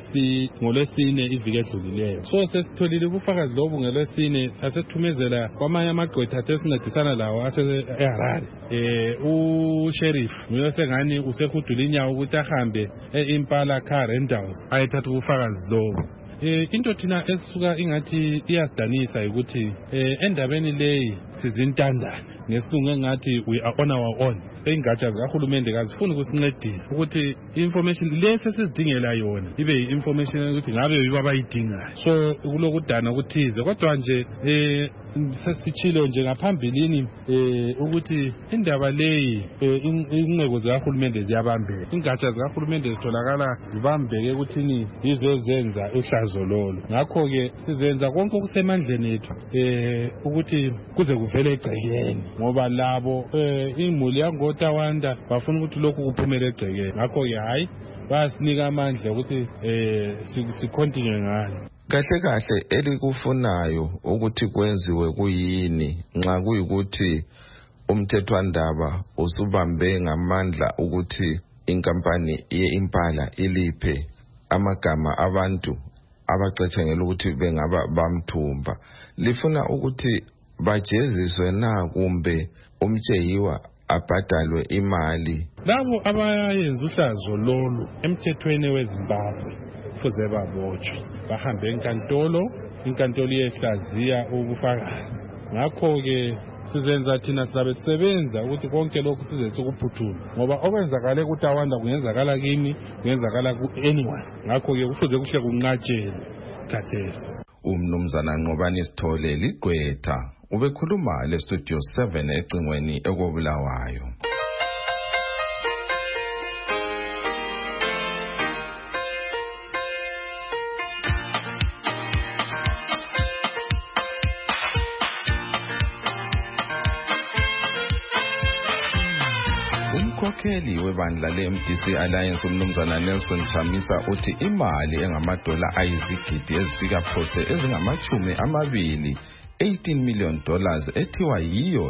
ngolwesine iviki edlulileyo. So sesitholile ubufakazi lobu ngelwesine sasethumezela kwamanye amagqwetha esincedisana lawo ase-Harare. U-sheriff nguye sengani usehudula inyawo ukuthi ahambe e-Impala Car Rentals ayethatha ubufakazi lobu. Into thina esisuka ingathi iyasidanisa ukuthi endabeni leyi sizintandane ngesilungu engathi we are on our own. Seyingatsha zikahulumende kazifuni ukusincedisa ukuthi information lesi sizidingela yona ibe yi-information ukuthi ngabe yibo abayidingayo. So kulokudana kuthize kodwa nje sesitshilo nje ngaphambilini ukuthi indaba leyi inqeko zikahulumende ziyabambeka. Ingatsha zikahulumende zitholakala zibambeke ukuthini yizo ezenza uhlazo lolo. Ngakho-ke sizenza konke okusemandleni ethu ukuthi kuze kuvele egcekeni ngoba labo imuli yangoTawanda bafuna ukuthi lokhu kuphumele egcekeni. Ngakho-ke hayi bayasinika amandla ukuthi sikontinue ngalo. Kahle kahle elikufunayo ukuthi kwenziwe kuyini nxa kuyikuthi umthethwandaba usubambe ngamandla ukuthi inkampani ye-Impala iliphe amagama abantu abacetshengela ukuthi bengaba bamthumba. Lifuna ukuthi bajeziswe na kumbe umtsheyiwa abhadalwe imali? Labo abayenza uhlazo lolu emthethweni weZimbabwe kufuze babotshwe bahambe inkantolo iyehlaziya ubufakazi. Ngakho-ke sizenza thina sizabe sisebenza ukuthi konke lokhu size sikuphuthume ngoba okwenzakala kuTawanda kungenzakala kimi kungenzakala ku-anyone. Ngakho-ke kufuze kuhle kunqatshelwe khathesi. Umnumzana Nqobani Sithole ligqwetha ubekhuluma le-Studio 7 ecingweni ekobulawayo. Umkhokheli webandla le-MDC Alliance umnumzana Nelson Chamisa uthi imali engamadola ayizigidi ezifika phose ezingama-20 $18 million ethiwa yiyo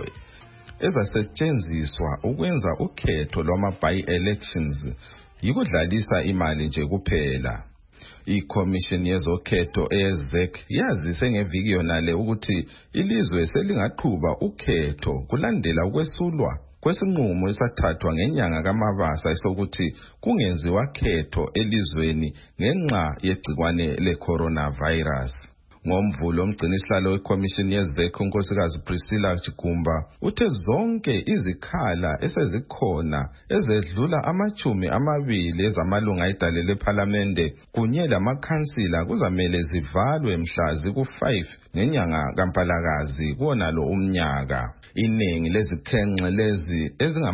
ezasetshenziswa ukwenza ukhetho lwama-by-elections yikudlalisa imali nje kuphela. I-Commission yezokhetho eZEC yazise ngeviki yonale ukuthi ilizwe selingaqhuba ukhetho kulandela ukwesulwa kwesinqumo esathathwa ngenyanga kaMabasa esokuthi kungenziwa khetho elizweni ngenxa yegcikwane le-coronavirus. Ngomvulo umgcinisihlalo weCommission yeZEC unkosikazi Priscilla Chigumba uthe zonke izikhala esezikhona ezedlula ama-20 ezamalunga edale lephalamende kunye lamakhansila kuzamele zivalwe mhla ziku-5 ngenyanga kaMpalakazi kuwonalo umnyaka. Iningi lezikhenxe lezi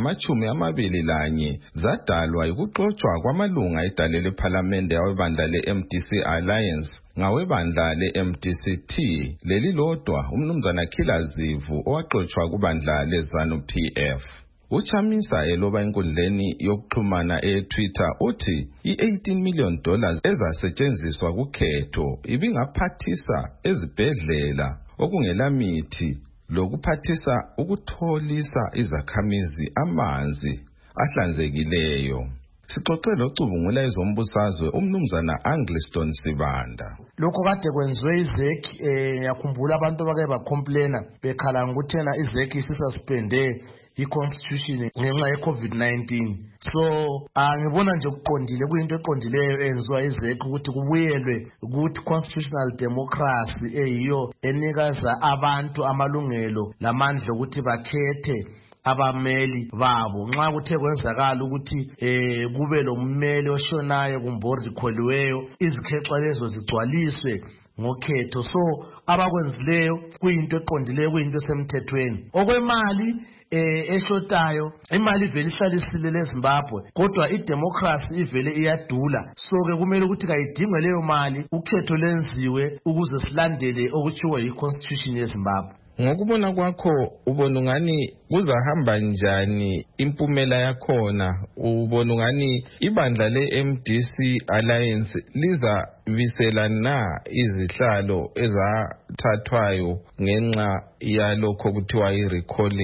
ezingama-21 zadalwa yikuxotshwa kwamalunga edale lephalamende awebandla le-MDC Alliance ngawebandla le-MDC-T leli lodwa umnumzana Khilazivu owaxotshwa kubandla le-ZANU-PF. Uchamisa eloba enkundleni yokuxhumana eTwitter uthi i-$18 million ezasetshenziswa kukhetho ibingaphathisa ezibhedlela okungelamithi lokuphathisa ukutholisa izakhamizi amanzi ahlanzekileyo. Sixoxele ocubungula ezombusazwe umnumzana Angliston Sibanda. Lokho kade kwenziwe iZEC yakhumbula abantu bake bacomplaina bekhala ngokuthena iZEC isisuspende i-constitution ngenxa ye-COVID-19. So ngibona nje kuqondile kuyinto eqondileyo enziwa iZEC ukuthi kubuyelwe ukuthi constitutional democracy eyiyo enikaza abantu amalungelo lamandla ukuthi bakhethe abameli babo. Nxa kuthe kwenzakala ukuthi kube lo mmeli oshonayo kumbe orikholiweyo izikhexa lezo zigcwaliswe ngokhetho. So abakwenzileyo kuyinto eqondileyo kuyinto esemthethweni. Okwemali eshotayo imali ivele ihlalisile leZimbabwe kodwa idemocracy ivele iyadula. So ke kumele ukuthi kayidingwe leyo mali ukhetho lenziwe ukuze silandele okutshiwo yi-constitution yeZimbabwe. Ngokubona kwakho ubona ngani kuzahamba njani impumela yakhona? Ubona ngani ibandla le-MDC Alliance lizavisela na izihlalo ezathathwayo ngenxa yalokho kuthiwa i-recalling?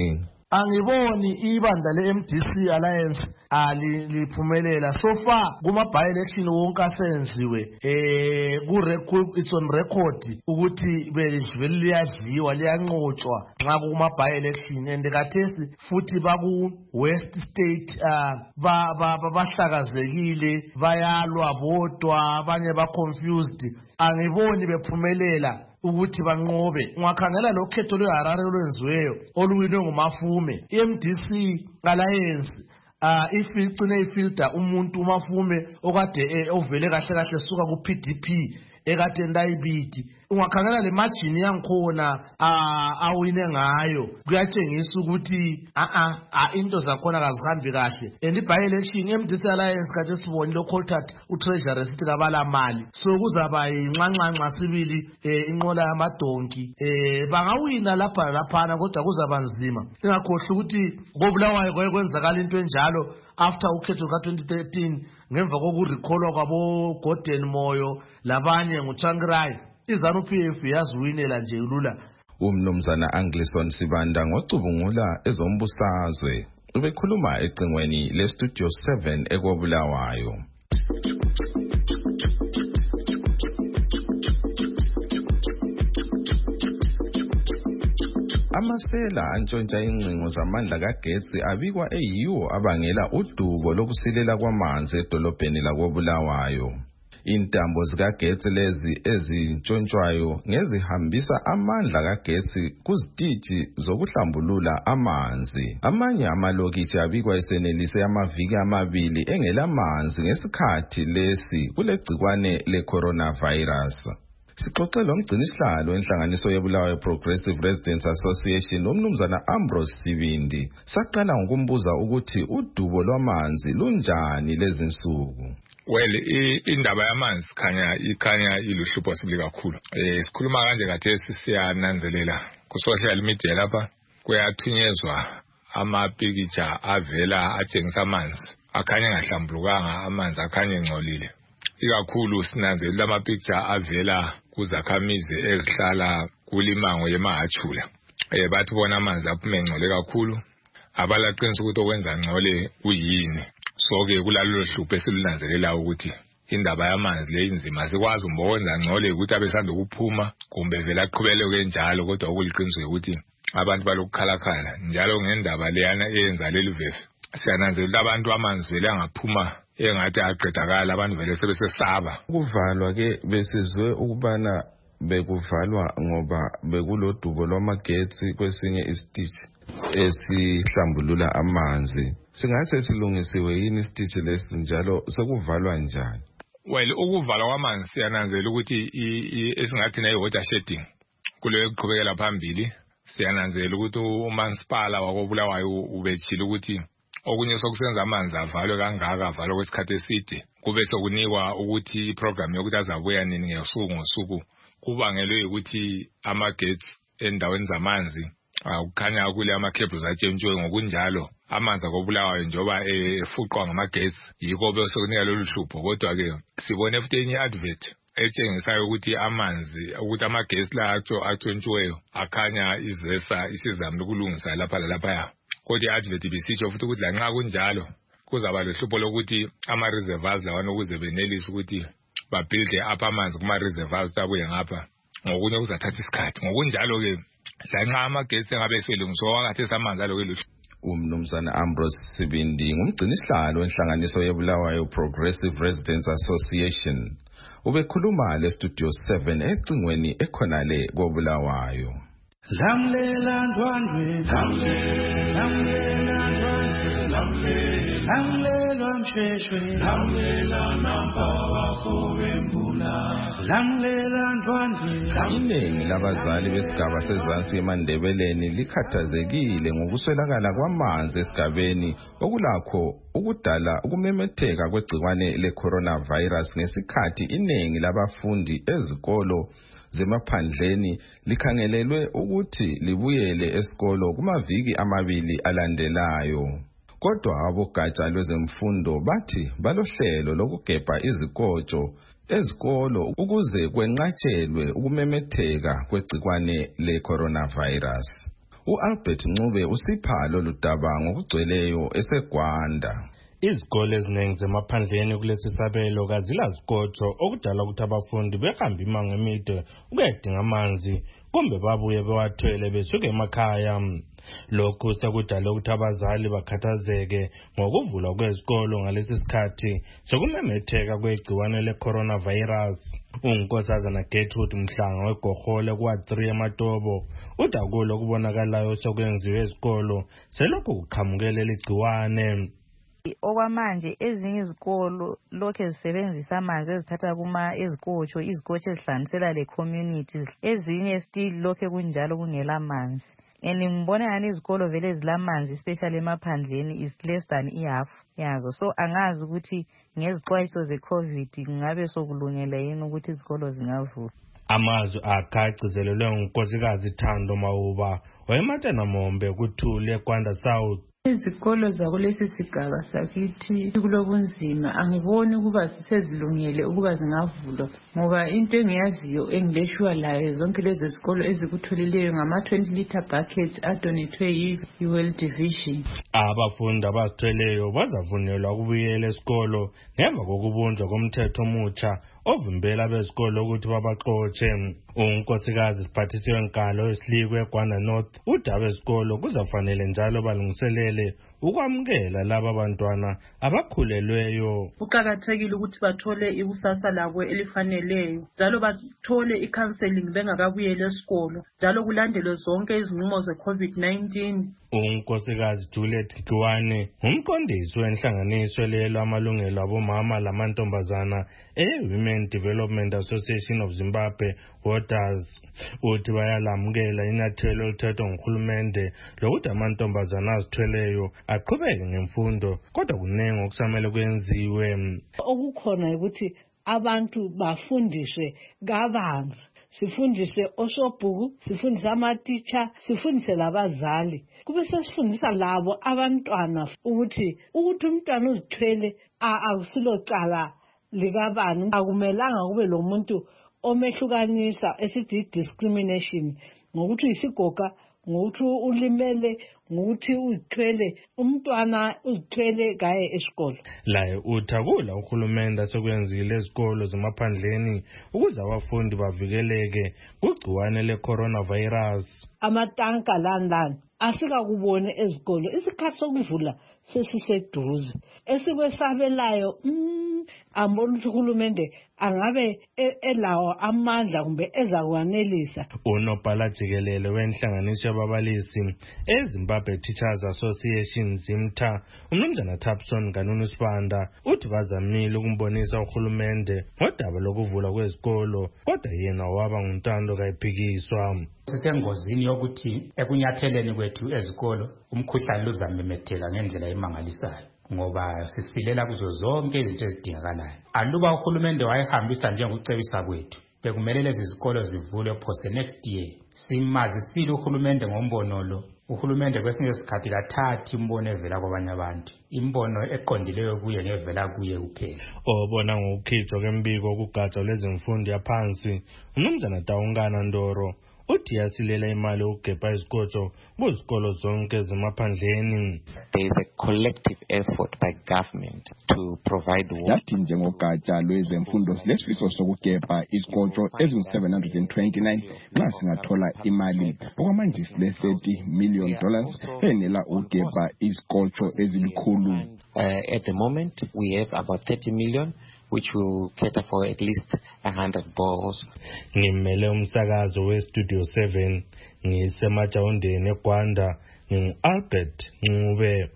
angiboni ibandla le-MDC Alliance liphumelela so far kuma-by-election wonke asenziwe it's on record ukuthi belivele liyadliwa liyanqotshwa nxa kuma-by-election and kathesi futhi baku-West State bahlakazekile bayalwa bodwa abanye ba-confused angiboni bephumelela ukuthi banqobe. Ungakhangela lo khetho lweHarare olwenziweyo oluwinwe nguMafume, i-MDC Alliance igcine ifilda umuntu uMafume okade ovele kahle kahle suka ku-PDP ekade ndayibidi. Ungakhangela le margin yangikhona awine ngayo kuyatshengisa ukuthi into zakhona kazihambi kahle. And i-by-election i-MDC Alliance kade sibonile lo-Coltart u-Treasurer sithi kabala mali so kuzaba inxanxanxa sibili inqola yamadonki bangawina lapha laphana kodwa kuzaba nzima. Ingakhohlwa ukuthi koBulawayo kwenzakala into enjalo after ukhetho ka-2013 ngemva kokurecallwa kwabo Gordon Moyo labanye nguChangirai iZANU-PF yaziwinela nje lula. Umnumzana Anglison Sibanda ngocubungula ezombusazwe ubekhuluma ecingweni leStudio 7 ekwaBulawayo. Amasela antshontsha ingcingo zamandla kagetsi abikwa eyiwo abangela udubo lokusilela kwamanzi edolobheni lakwaBulawayo. Intambo zikagetsi lezi ezintshontshwayo ngezihambisa amandla kagetsi kuzitiji zokuhlambulula amanzi. Amanye amalokitshi abikwa esenelise amaviki amabili engelamanzi ngesikhathi lesi kulegcikwane le-coronavirus. Sixoxe lomgcinisihlalo enhlanganiso yeBulawayo Progressive Residents Association umnumzana Ambrose Sibindi saqala ngokumbuza ukuthi udubo lwamanzi lunjani lezi nsuku. Well, indaba yamanzi ikhanya iluhlupho sibili kakhulu. Sikhuluma kanje kathesi siyananzelela ku social media lapha kuyathunyezwa amapikitsha avela atshengisa amanzi akhanya engahlambulukanga, amanzi akhanya engcolile. Ikakhulu sinanzelela amapikitsha avela kuzakhamizi ezihlala kulimango yemaHachula. Bathi bona amanzi aphuma engcole kakhulu, abalaqinisa ukuthi okwenza ngcole kuyini. So-ke kulalelo hlupho esilunanzelela ukuthi indaba yamanzi le inzima sikwazi ukwenza ngcole ukuthi abesanda ukuphuma kumbe vele aqhubeleke njalo, kodwa okuliqiniso ukuthi abantu balokukhalakhala njalo ngendaba leyana eyenza leli vefe. Siyananzelela abantu amanzi vele angaphuma engathi aqedakala, abantu vele sebesesaba. Ukuvalwa ke besizwe ukubana bekuvalwa ngoba bekulodubo lwamagetsi kwesinye isitishi esihlambulula amanzi. Singase silungisiwe yini isitishi lesi njalo sekuvalwa njani? Well, ukuvalwa kwamanzi siyananzelela ukuthi esingathi nayo water shedding kuleyo kuqhubekela phambili. Siyananzelela ukuthi uMansipala wakoBulawayo ubethile ukuthi okunye sokusenza amanzi avalwe kangaka, avalwe kwesikhathi eside, kube sokunikwa ukuthi iprogram yokuthi azabuya nini ngosuku kubangelwe ukuthi amagetsi endaweni zamanzi kukhanya kule ama-cables atshentshwe. Ngokunjalo amanzi akoBulawayo njengoba efuqwa ngamagetsi yikho besokunika lolu hlupho. Kodwa-ke sibone futhi enye advert etshengisayo ukuthi amagetsi la atshontshiweyo akhanya izesa isizamile ukulungisa lapha lalaphaya. Kodwa i-advert ibisitsho futhi ukuthi lanxa kunjalo kuzaba lehlupho lokuthi ama-reservoirs lawana ukuze benelise ukuthi babhilde apha amanzi kuma-reservoirs abuye ngapha ngokunye kuzathatha isikhathi. Ngokunjalo-ke lanxa amagetsi engabe eselungiswa wakathesi amanzi aloku eluhlupho. Umnumzana Ambrose Sibindi ngumgcinisihlalo enhlanganiso yeBulawayo Progressive Residents Association ubekhuluma leStudio 7 ecingweni ekhonale koBulawayo. Lamlela ndwandwe, lamlela ndwandwe, lamlela msheshwe, lamlela nampawa kowembula, lamlela ndwandwe. Iningi labazali besigaba sezansi eMandebeleni likhathazekile ngokuswelakala kwamanzi esigabeni okulakho ukudala ukumemetheka kwegcikwane le-coronavirus ngesikhathi iningi labafundi ezikolo zemaphandleni likhangelelwe ukuthi libuyele esikolo kumaviki amabili alandelayo. Kodwa abogatsha lwezemfundo bathi balohlelo lokugebha izikotsho ezikolo ukuze kwenqatshelwe ukumemetheka kwegcikwane le-coronavirus. U-Albert Ncube usipha lolu daba ngokugcweleyo eseGwanda. Izikole eziningi zemaphandleni kulesi sabelo kazilazikotsho okudala ukuthi abafundi behambe imango emide ukuyadinga amanzi kumbe babuye bewathwele besuke emakhaya. Lokhu sekudala ukuthi abazali bakhathazeke ngokuvulwa kwezikolo ngalesi sikhathi sokumemetheka kwegciwane le-coronavirus. UNkosazana Gertrude Mhlanga weGohole kwa-3 eMatobo uthi akulo kubonakalayo sokwenziwe ezikolo selokhu kuqhamukele ligciwane. Okwamanje ezinye izikolo lokho zisebenzisa amanzi ezithatha izikotsho ezihlanganisela le community, ezinye still lokho kunjalo kungela amanzi. Ngibona ngani izikolo vele zilamanzi especially emaphandleni is less than half yazo. So angazi ukuthi ngezixwayiso ze-COVID ngabe sokulungele yini ukuthi izikolo zingavulwa. Amazwi agcizelelwe ngunkosikazi Thando Mawuba wayeMatshana Mombe kuThuli eGwanda South. Izikolo zakulesi sigaba sakithi kulobunzima, angiboni ukuba sisezilungele ukuba zingavulwa ngoba into engiyaziyo engileshwa layo zonke lezi zikolo ezikutholileyo ngama-20 litre buckets adonethwe yi-World Division. Abafundi abazithweleyo bazavunyelwa ukubuyela esikolo ngemva kokubunjwa komthetho omutsha ovimbela bezikolo ukuthi babaxotshe. Unkosikazi Siphathisiwe Nkalo wesilikwe eGwanda North uthi abesikolo kuzafanele njalo balungiselele ukwamukela laba bantwana abakhulelweyo. Kuqakathekile ukuthi bathole ikusasa labo elifaneleyo, njalo bathole i-counseling bengakabuyeli esikolo, njalo kulandelwe zonke izinqumo ze-COVID-19. Unkosikazi Juliet Kiwane ngumqondisi wenhlanganiso lelo amalungelo abomama lamantombazana e-Women Development Association of Zimbabwe Waters. Uthi bayalamukela inyathelo elithethwe nguhulumende lokuthi amantombazana azithweleyo aqhubeke ngemfundo, kodwa kuningi okusamele kwenziwe. Okukhona ukuthi abantu bafundiswe kabanzi, sifundise osobhuku, sifundise amatitsha, sifundise labazali, kube sesifundisa labo abantwana ukuthi umntwana uzithwele akusilo cala likabani, akumelanga kube lo muntu omehlukanisa esithi discrimination ngokuthi isigoga, ngokuthi ulimele, ngokuthi uzithwele, umntwana uzithwele gaye esikolo. Laye uthakula uhulumende sekwenzile ezikolo zemaphandleni ukuze abafundi bavikeleke kugciwane le-coronavirus. Amatanka lani asikakubone ezikolo, isikhathi sokuvula sesiseduze. Esikwesabelayo ambona ukuthi uhulumende angabe elawo amandla kumbe ezakwanelisa. Unobhala jikelele wenhlanganiso yababalisi eZimbabwe Teachers Association ZIMTA uMnumzana Thapson Ganunu Sibanda uthi bazamile ukumbonisa uhulumende ngodaba lokuvula kwezikolo, kodwa yena waba nguntando kayiphikiswa. Sisengozini yokuthi ekunyatheleni kwethu ezikolo umkhuhlane uzamemetheka ngendlela emangalisayo ngoba sisilela kuzo zonke izinto ezidingakalayo. Aluba uhulumende wayehambisa njengokucebisa kwethu bekumele lezi zikolo zivulwe phose next year. Simazisile uhulumende ngombono lo. Uhulumende kwesinye isikhathi kathathi imbono evela kwabanye abantu, imbono eqondileyo kuye ngevela kuye kuphela. Obona ngokukhitshwa kwembiko kugatsha lwezemfundo yaphansi uMnumzana Taungana Ndoro uthi yasilela imali ukugebha izikotsho kuzikolo zonke zemaphandleni. There is a collective effort by government to provide water. Yathi njengogatsha lwezemfundo silesifiso sokugebha izikotsho ezingu-729 nxa singathola imali okwamanje sile-$30 million enela ukugebha izikotsho ezilikhulu. At the moment we have about 30 million which will cater for at least 100 boreholes. Ngimele umsakazo we-Studio 7 ngisemajawundeni eGwanda ngingu-Albert Ncube.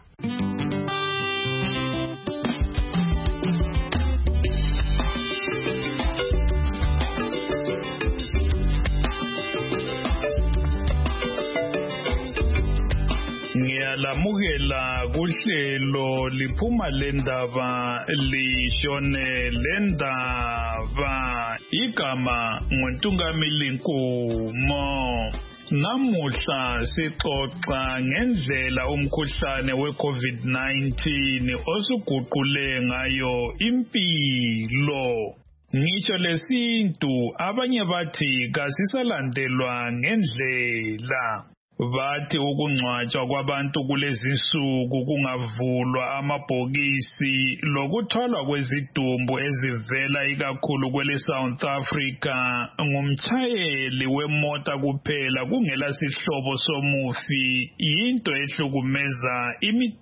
Ngiyalamukela kuhlelo liphuma lendaba lishone lendaba igama nguNtungamili Nkumo. Namuhla sixoxa ngendlela umkhuhlane we-COVID-19 osuguqule ngayo impilo. Ngisho lesintu abanye bathi kasisalandelwa ngendlela. bathi ukungcwatshwa kwabantu kulezi nsuku kungavulwa amabhokisi lokutholwa kwezidumbu ezivela ikakhulu kwele South Africa ngumtshayeli wemota kuphela kungela sihlobo somufi into ehlukumeza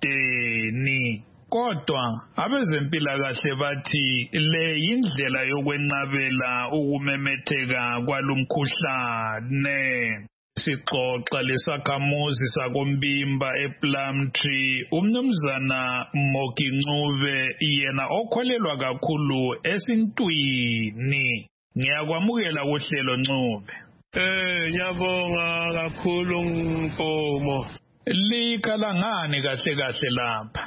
imideni. Kodwa abezempilakahle bathi le yindlela yokwenqabela ukumemetheka kwalumkhuhlane. Sixoxa lesakhamuzi sakombimba ePlumtree umnumzana Moki Ncube yena okholelwa kakhulu esintwini. Ngiyakwamukela kuhlelo Ncube. Ngiyabonga kakhulu Nkomo. Likhala ngani kahle kahle lapha?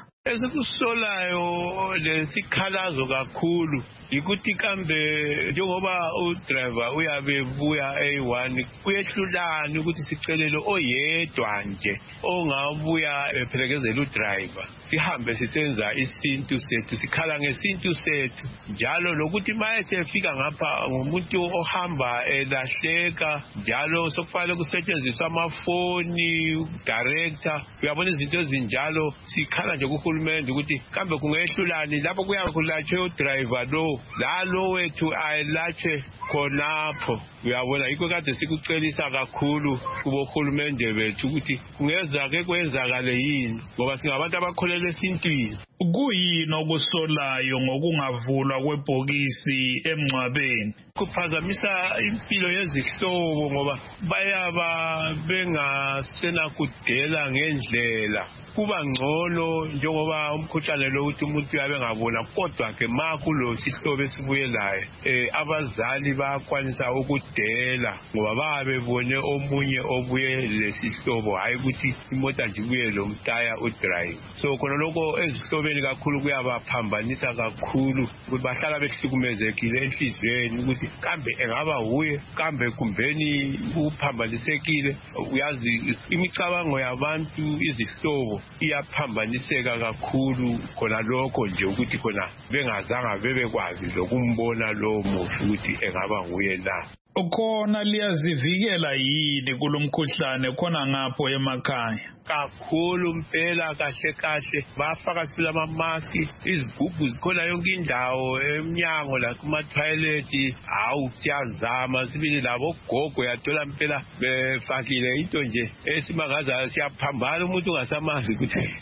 Esikusolayo lesikhalazo kakhulu ikuthi kambe njengoba udriver uyabe buya A1 kuyehlulana ukuthi sicelele oyedwa nje ongabuya ephelekezela udriver sihambe sisenza isintu sethu sikhala ngesintu sethu njalo lokuthi maye efika ngapha ngumuntu ohamba elahleka njalo sokufanele kusetshenziswa amafoni director uyabona izinto ezinjalo sikhala nje kuhulumende ukuthi kambe kungehlulani lapho kuyakulatshwe udriver lalo wethu ayelatshwe khonapho uyabona yikho kade sikucelisa kakhulu kubohulumende bethu ukuthi kungeza ke kwenzakale yini ngoba singabantu abakholelwa esintwini. Kuyini okusolayo ngokungavulwa kwebhokisi emngcwabeni? Kuphazamisa impilo yezihlobo ngoba bayaba bengasena kudela ngendlela kuba ngcono njengoba umkhuhlane lo ukuthi umuntu uyabe ngabona kodwa ke makulo sihlobo esibuyelayo abazali bayakwanisa ukudela ngoba babebone omunye obuye lesihlobo hayi ukuthi imota nje ibuye lo mtaya udrive so khona lokho ezihlobeni kakhulu kuyabaphambanisa kakhulu ukuthi bahlala behlukumezekile enhlizweni ukuthi kambe engaba huye kambe kumbeni uphambanisekile uyazi imicabango yabantu izihlobo iyaphambaniseka kakhulu khona lokho nje ukuthi khona bengazanga bebekwazi lokumbona lo mufi ukuthi engaba nguye na. Khona liyazivikela yini kulomkhuhlane khona ngapho emakhaya? Kakhulu mpela kahle kahle bafaka sibila ama-mask izigubhu zikhona yonke indawo emnyango la kuma-toilet hawu siyazama sibili labo gogo yathola mpela befakile into nje esimangazayo siyaphambana umuntu ungasamazi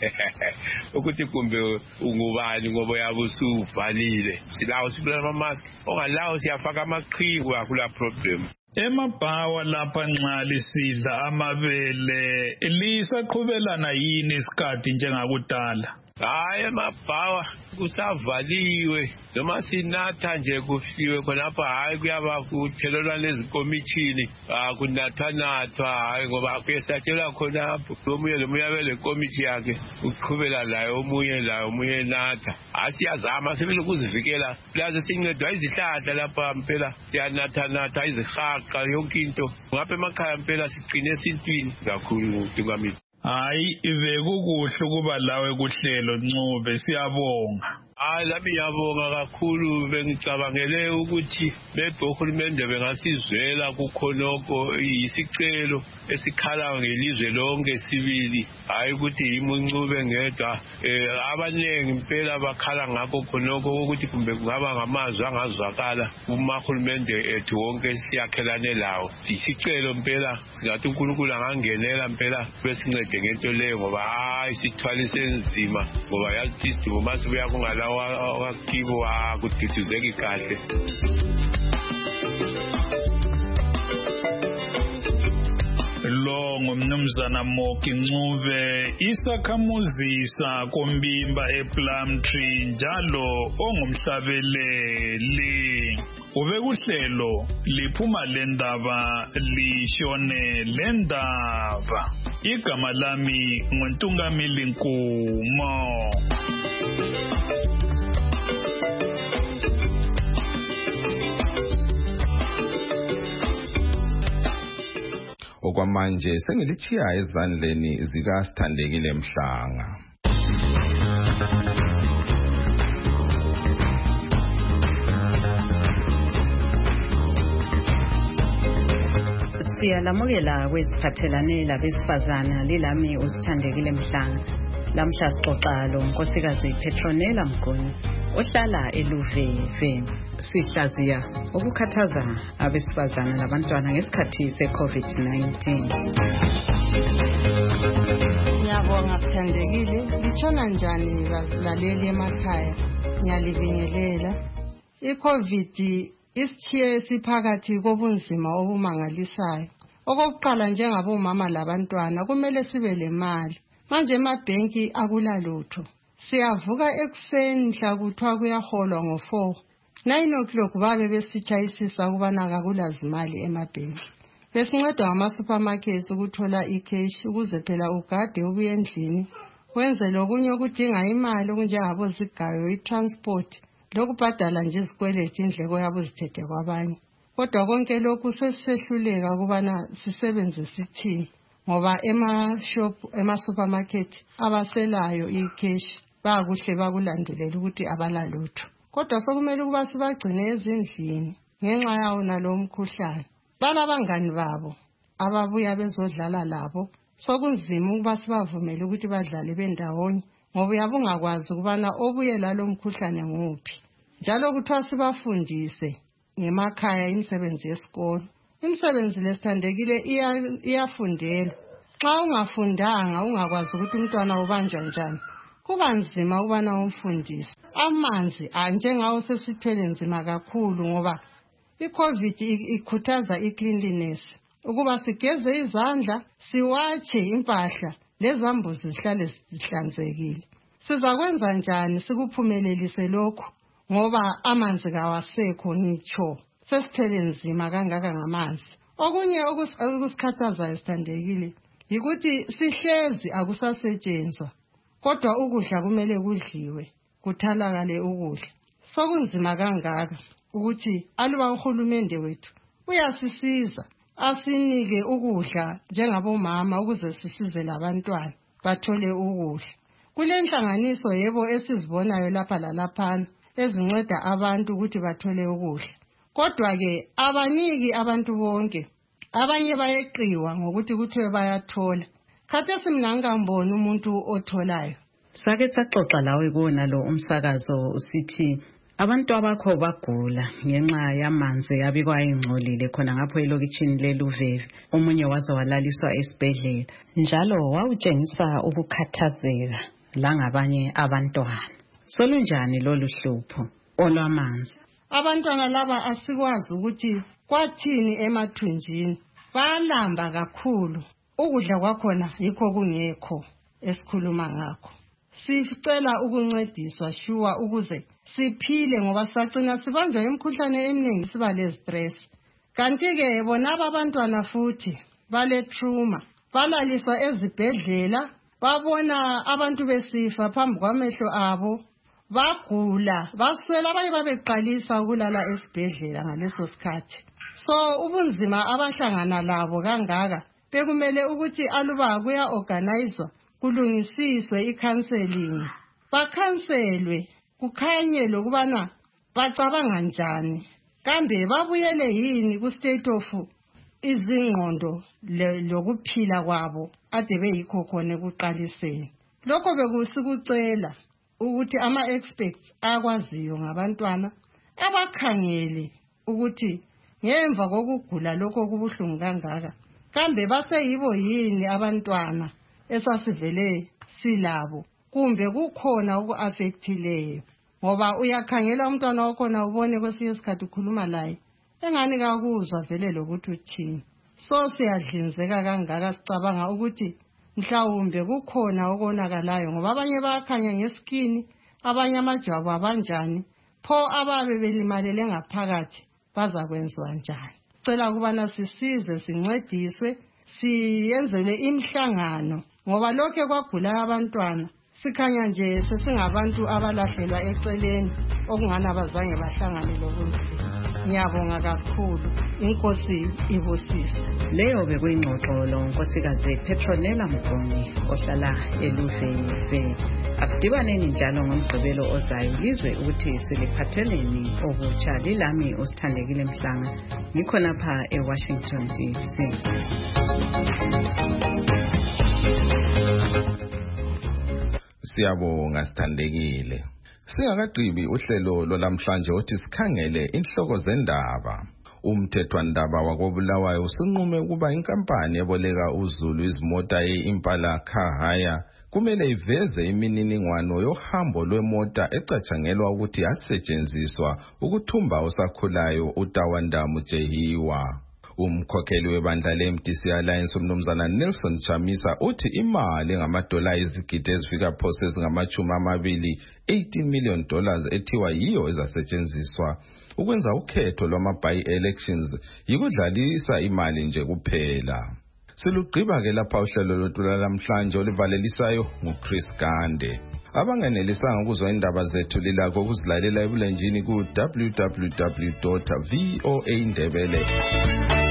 ukuthi kumbe ungubani ngoba yabe usuvalile silawo sibila ama-mask ongalawo siyafaka amaqhingu akula problem. Emabhawa lapha nxa lisidla amabele lisaqhubelana yini isikhathi njengakudala? Hayi emabhawa kusavaliwe noma sinatha nje kufiwe khonapha hayi kuyaba kuthelelwana ezikomitini kunathanathwa hayi ngoba kuyesatshelwa khonapho lomunye abele komiti yakhe uqhubela layo omunye natha asiyazama sibili ukuzivikela plaza sincedwa izihlahla lapha mpela siyanathanatha izihaqa yonke into ngapha emakhaya mpela siqine esintwini kakhulu tukamini. Hayi bekukuhle kuba lawe kuhlelo Ncube siyabonga. Lami ngiyabonga kakhulu bengicabangele ukuthi uhulumende bengasizwela kukhonoko isicelo esikhala ngelizwe lonke sibili hayi ukuthi imuncube ngedwa abaningi impela bakhala ngakho khonoko ukuthi kumbe kungaba ngamazwi angazwakala umahulumende ethu wonke siyakhelane lawo isicelo mpela singathi uNkulunkulu angangenela mpela besincede ngento leyo ngoba hayi sithwalise nzima ngoba yathi isidumbu masibuya kungala wakibo akudiduzeki kahle. Lo ngumnumzana Moki Ncube isakhamuzi sakombimba ePlumtree njalo ongumhlabeleli. Ubekuhlelo liphuma lendaba lishone lendaba. Igama lami nguNtungamili Nkumo. Okwamanje sengilichiya ezandleni zika Sithandekile Mhlanga. Siyalamukela kweziphathelane labesifazana lilami usithandekile Mhlanga. Lamhla sixoxa lo Nkosikazi Petronella Mguni ohlala eLuveve. Sihlaziya ukukhathaza abesifazana labantwana ngesikhathi seCovid-19. Ngiyabonga sithandekile, litshona njani balaleli emakhaya? Ngiyalibingelela. iCovid isithiye siphakathi kobunzima obumangalisayo. Okokuqala njengabomama labantwana kumele sibe lemali. Manje emabhenki akulalutho. Siyavuka ekuseni mhla kuthiwa kuyaholwa ngo4. 9 o'clock babe besitshayisisa ukubana akulazimali emabhenki. Besinceda ngama-supermarkets ukuthola icash ukuze phela ugade ubuye endlini. Wenze lokunye okudinga imali okunjengabo zigayo, i-transport. Lokubhadala nje izikweleti indleko yabo zithethe kwabanye. Kodwa konke lokhu sesisehluleka ukubana sisebenze sithini. Ngoba ema-supermarket abaselayo icash bakuhle bakulandelela ukuthi abalalutho. Kodwa sokumele ukuba sibagcine ezindlini ngenxa yawo nalo mkhuhlane. Balabangani babo ababuya bezodlala labo. Sokunzima ukuba sibavumele ukuthi badlale bendawonye ngoba uyabungakwazi ukubana obuye lalo mkhuhlane nguphi. Njalo kuthiwa sibafundise ngemakhaya imisebenzi yesikolo. Imisebenzi lesithandekile iyafundelwa. Xa ungafundanga ungakwazi ukuthi umntwana ubanjwa njani, kuba nzima ukubana umfundise. Amanzi njengawo sesithwele nzima kakhulu ngoba iCovid ikhuthaza icleanliness. Ukuba sigeze izandla, siwatshe impahla, lezambuzi zihlale zihlanzekile. Sizakwenza njani sikuphumelelise lokho? Ngoba amanzi kawasekho ngitsho. Sesithwele nzima kangaka ngamanzi. Okunye okusikhathaza esithandekile yikuthi sihlezi akusasetshenzwa. Kodwa ukudla kumele kudliwe, kuthalakale ukudla. Sokunzima kangaka ukuthi aluba uhulumende wethu uyasisiza asinike ukudla njengabomama ukuze sisize labantwana bathole ukudla. Kulenhlanganiso yebo esizibonayo lapha lalaphana ezinceda abantu ukuthi bathole ukudla. Kodwa ke abaniki abantu bonke. Abanye bayeqiwa ngokuthi kuthiwe bayathola. Khathesi mina ngikamboni umuntu otholayo. Sake saxoxa lawe kuona lo umsakazo usithi abantu abakho bagula ngenxa yamanzi abikwa ingcolile khona ngapho elokitshini leLuveve. Omunye waze walaliswa esibhedlela. Njalo wawutshengisa ukukhathazeka langabanye abantwana. Solunjani lolu hlupho olwamanzi? Abantwana laba asikwazi ukuthi kwathini emathunjini. Balamba kakhulu. Ukudla kwakhona yikho kungekho esikhuluma ngakho. Sicela ukuncediswa shuwa ukuze siphile ngoba sacina sibanjwa imikhuhlane eminingi siba le-stress. Kanti ke bona abantwana futhi bale trauma. Balaliswa ezibhedlela, babona abantu besifa phambi kwamehlo abo. Bagula, baswela abanye babeqalisa ukulala esibhedlela ngaleso sikhathi. So ubunzima abahlangana labo kangaka bekumele ukuthi aluba kuya organizwa kulungisiswe i-counseling. Bakhanselwe kukhanye lokubana bacabanga njani. Kambe babuyele yini ku state of izingqondo lokuphila kwabo ade beyikho khona ekuqaliseni. Lokho bekusikucela ukuthi ama-experts akwaziyo ngabantwana abakhangele ukuthi ngemva kokugula lokho kubuhlungu kangaka kambe baseyibo yini abantwana esasivele silabo kumbe kukhona oku-affectileyo. Ngoba uyakhangela umntwana wakhona ubone kwesinye isikhathi ukhuluma laye engani kakuzwa vele lokuthi uthini. So siyadlinzeka kangaka sicabanga ukuthi mhlawumbe kukhona okonakalayo ngoba abanye bayakhanya ngeskini, abanye amajwabu abanjani, pho ababe belimalele ngaphakathi bazakwenziwa njani. Cela ukubana sisizwe sincediswe, siyenzelwe imihlangano ngoba lokho kwagula abantwana sikhanya nje sesingabantu abalahlelwa eceleni okungani abazange bahlangane lobunzima. Ngiyabonga kakhulu. Inkosi ibusise. Leyo bekuyingxoxo lo Nkosikazi Petronella Mguni ohlala eLuveve. Asidibaneni njalo ngoMgqibelo ozayo lizwe ukuthi siliphatheleni okutsha. Lilami uSithandekile Mhlanga ngikhona lapha eWashington DC. Siyabonga Sithandekile. Singakagqibi uhlelo lolamhlanje othi sikhangele inhloko zendaba. Umthethwandaba wakoBulawayo usunqume ukuba inkampani eboleka uZulu izimota ye-Impala Car Hire kumele iveze imininingwano yohambo lwemota ecatshangelwa ukuthi yasetshenziswa ukuthumba osakhulayo uTawanda Mujehiwa. Umkhokheli webandla le-MDC Alliance umnumzana Nelson Chamisa uthi imali engamadola izigidi ezifika phose ezingama-20 $18 million ethiwa yiyo ezasetshenziswa ukwenza ukhetho lwama-by-elections yikudlalisa imali nje kuphela. Silugqiba-ke lapha uhlelo lwethu lwalamhlanje olivalelisayo nguChris Gande. Abangenelisanga ukuzwa indaba zethu lilakho ukuzilalela ebulenjini ku www.voaindebele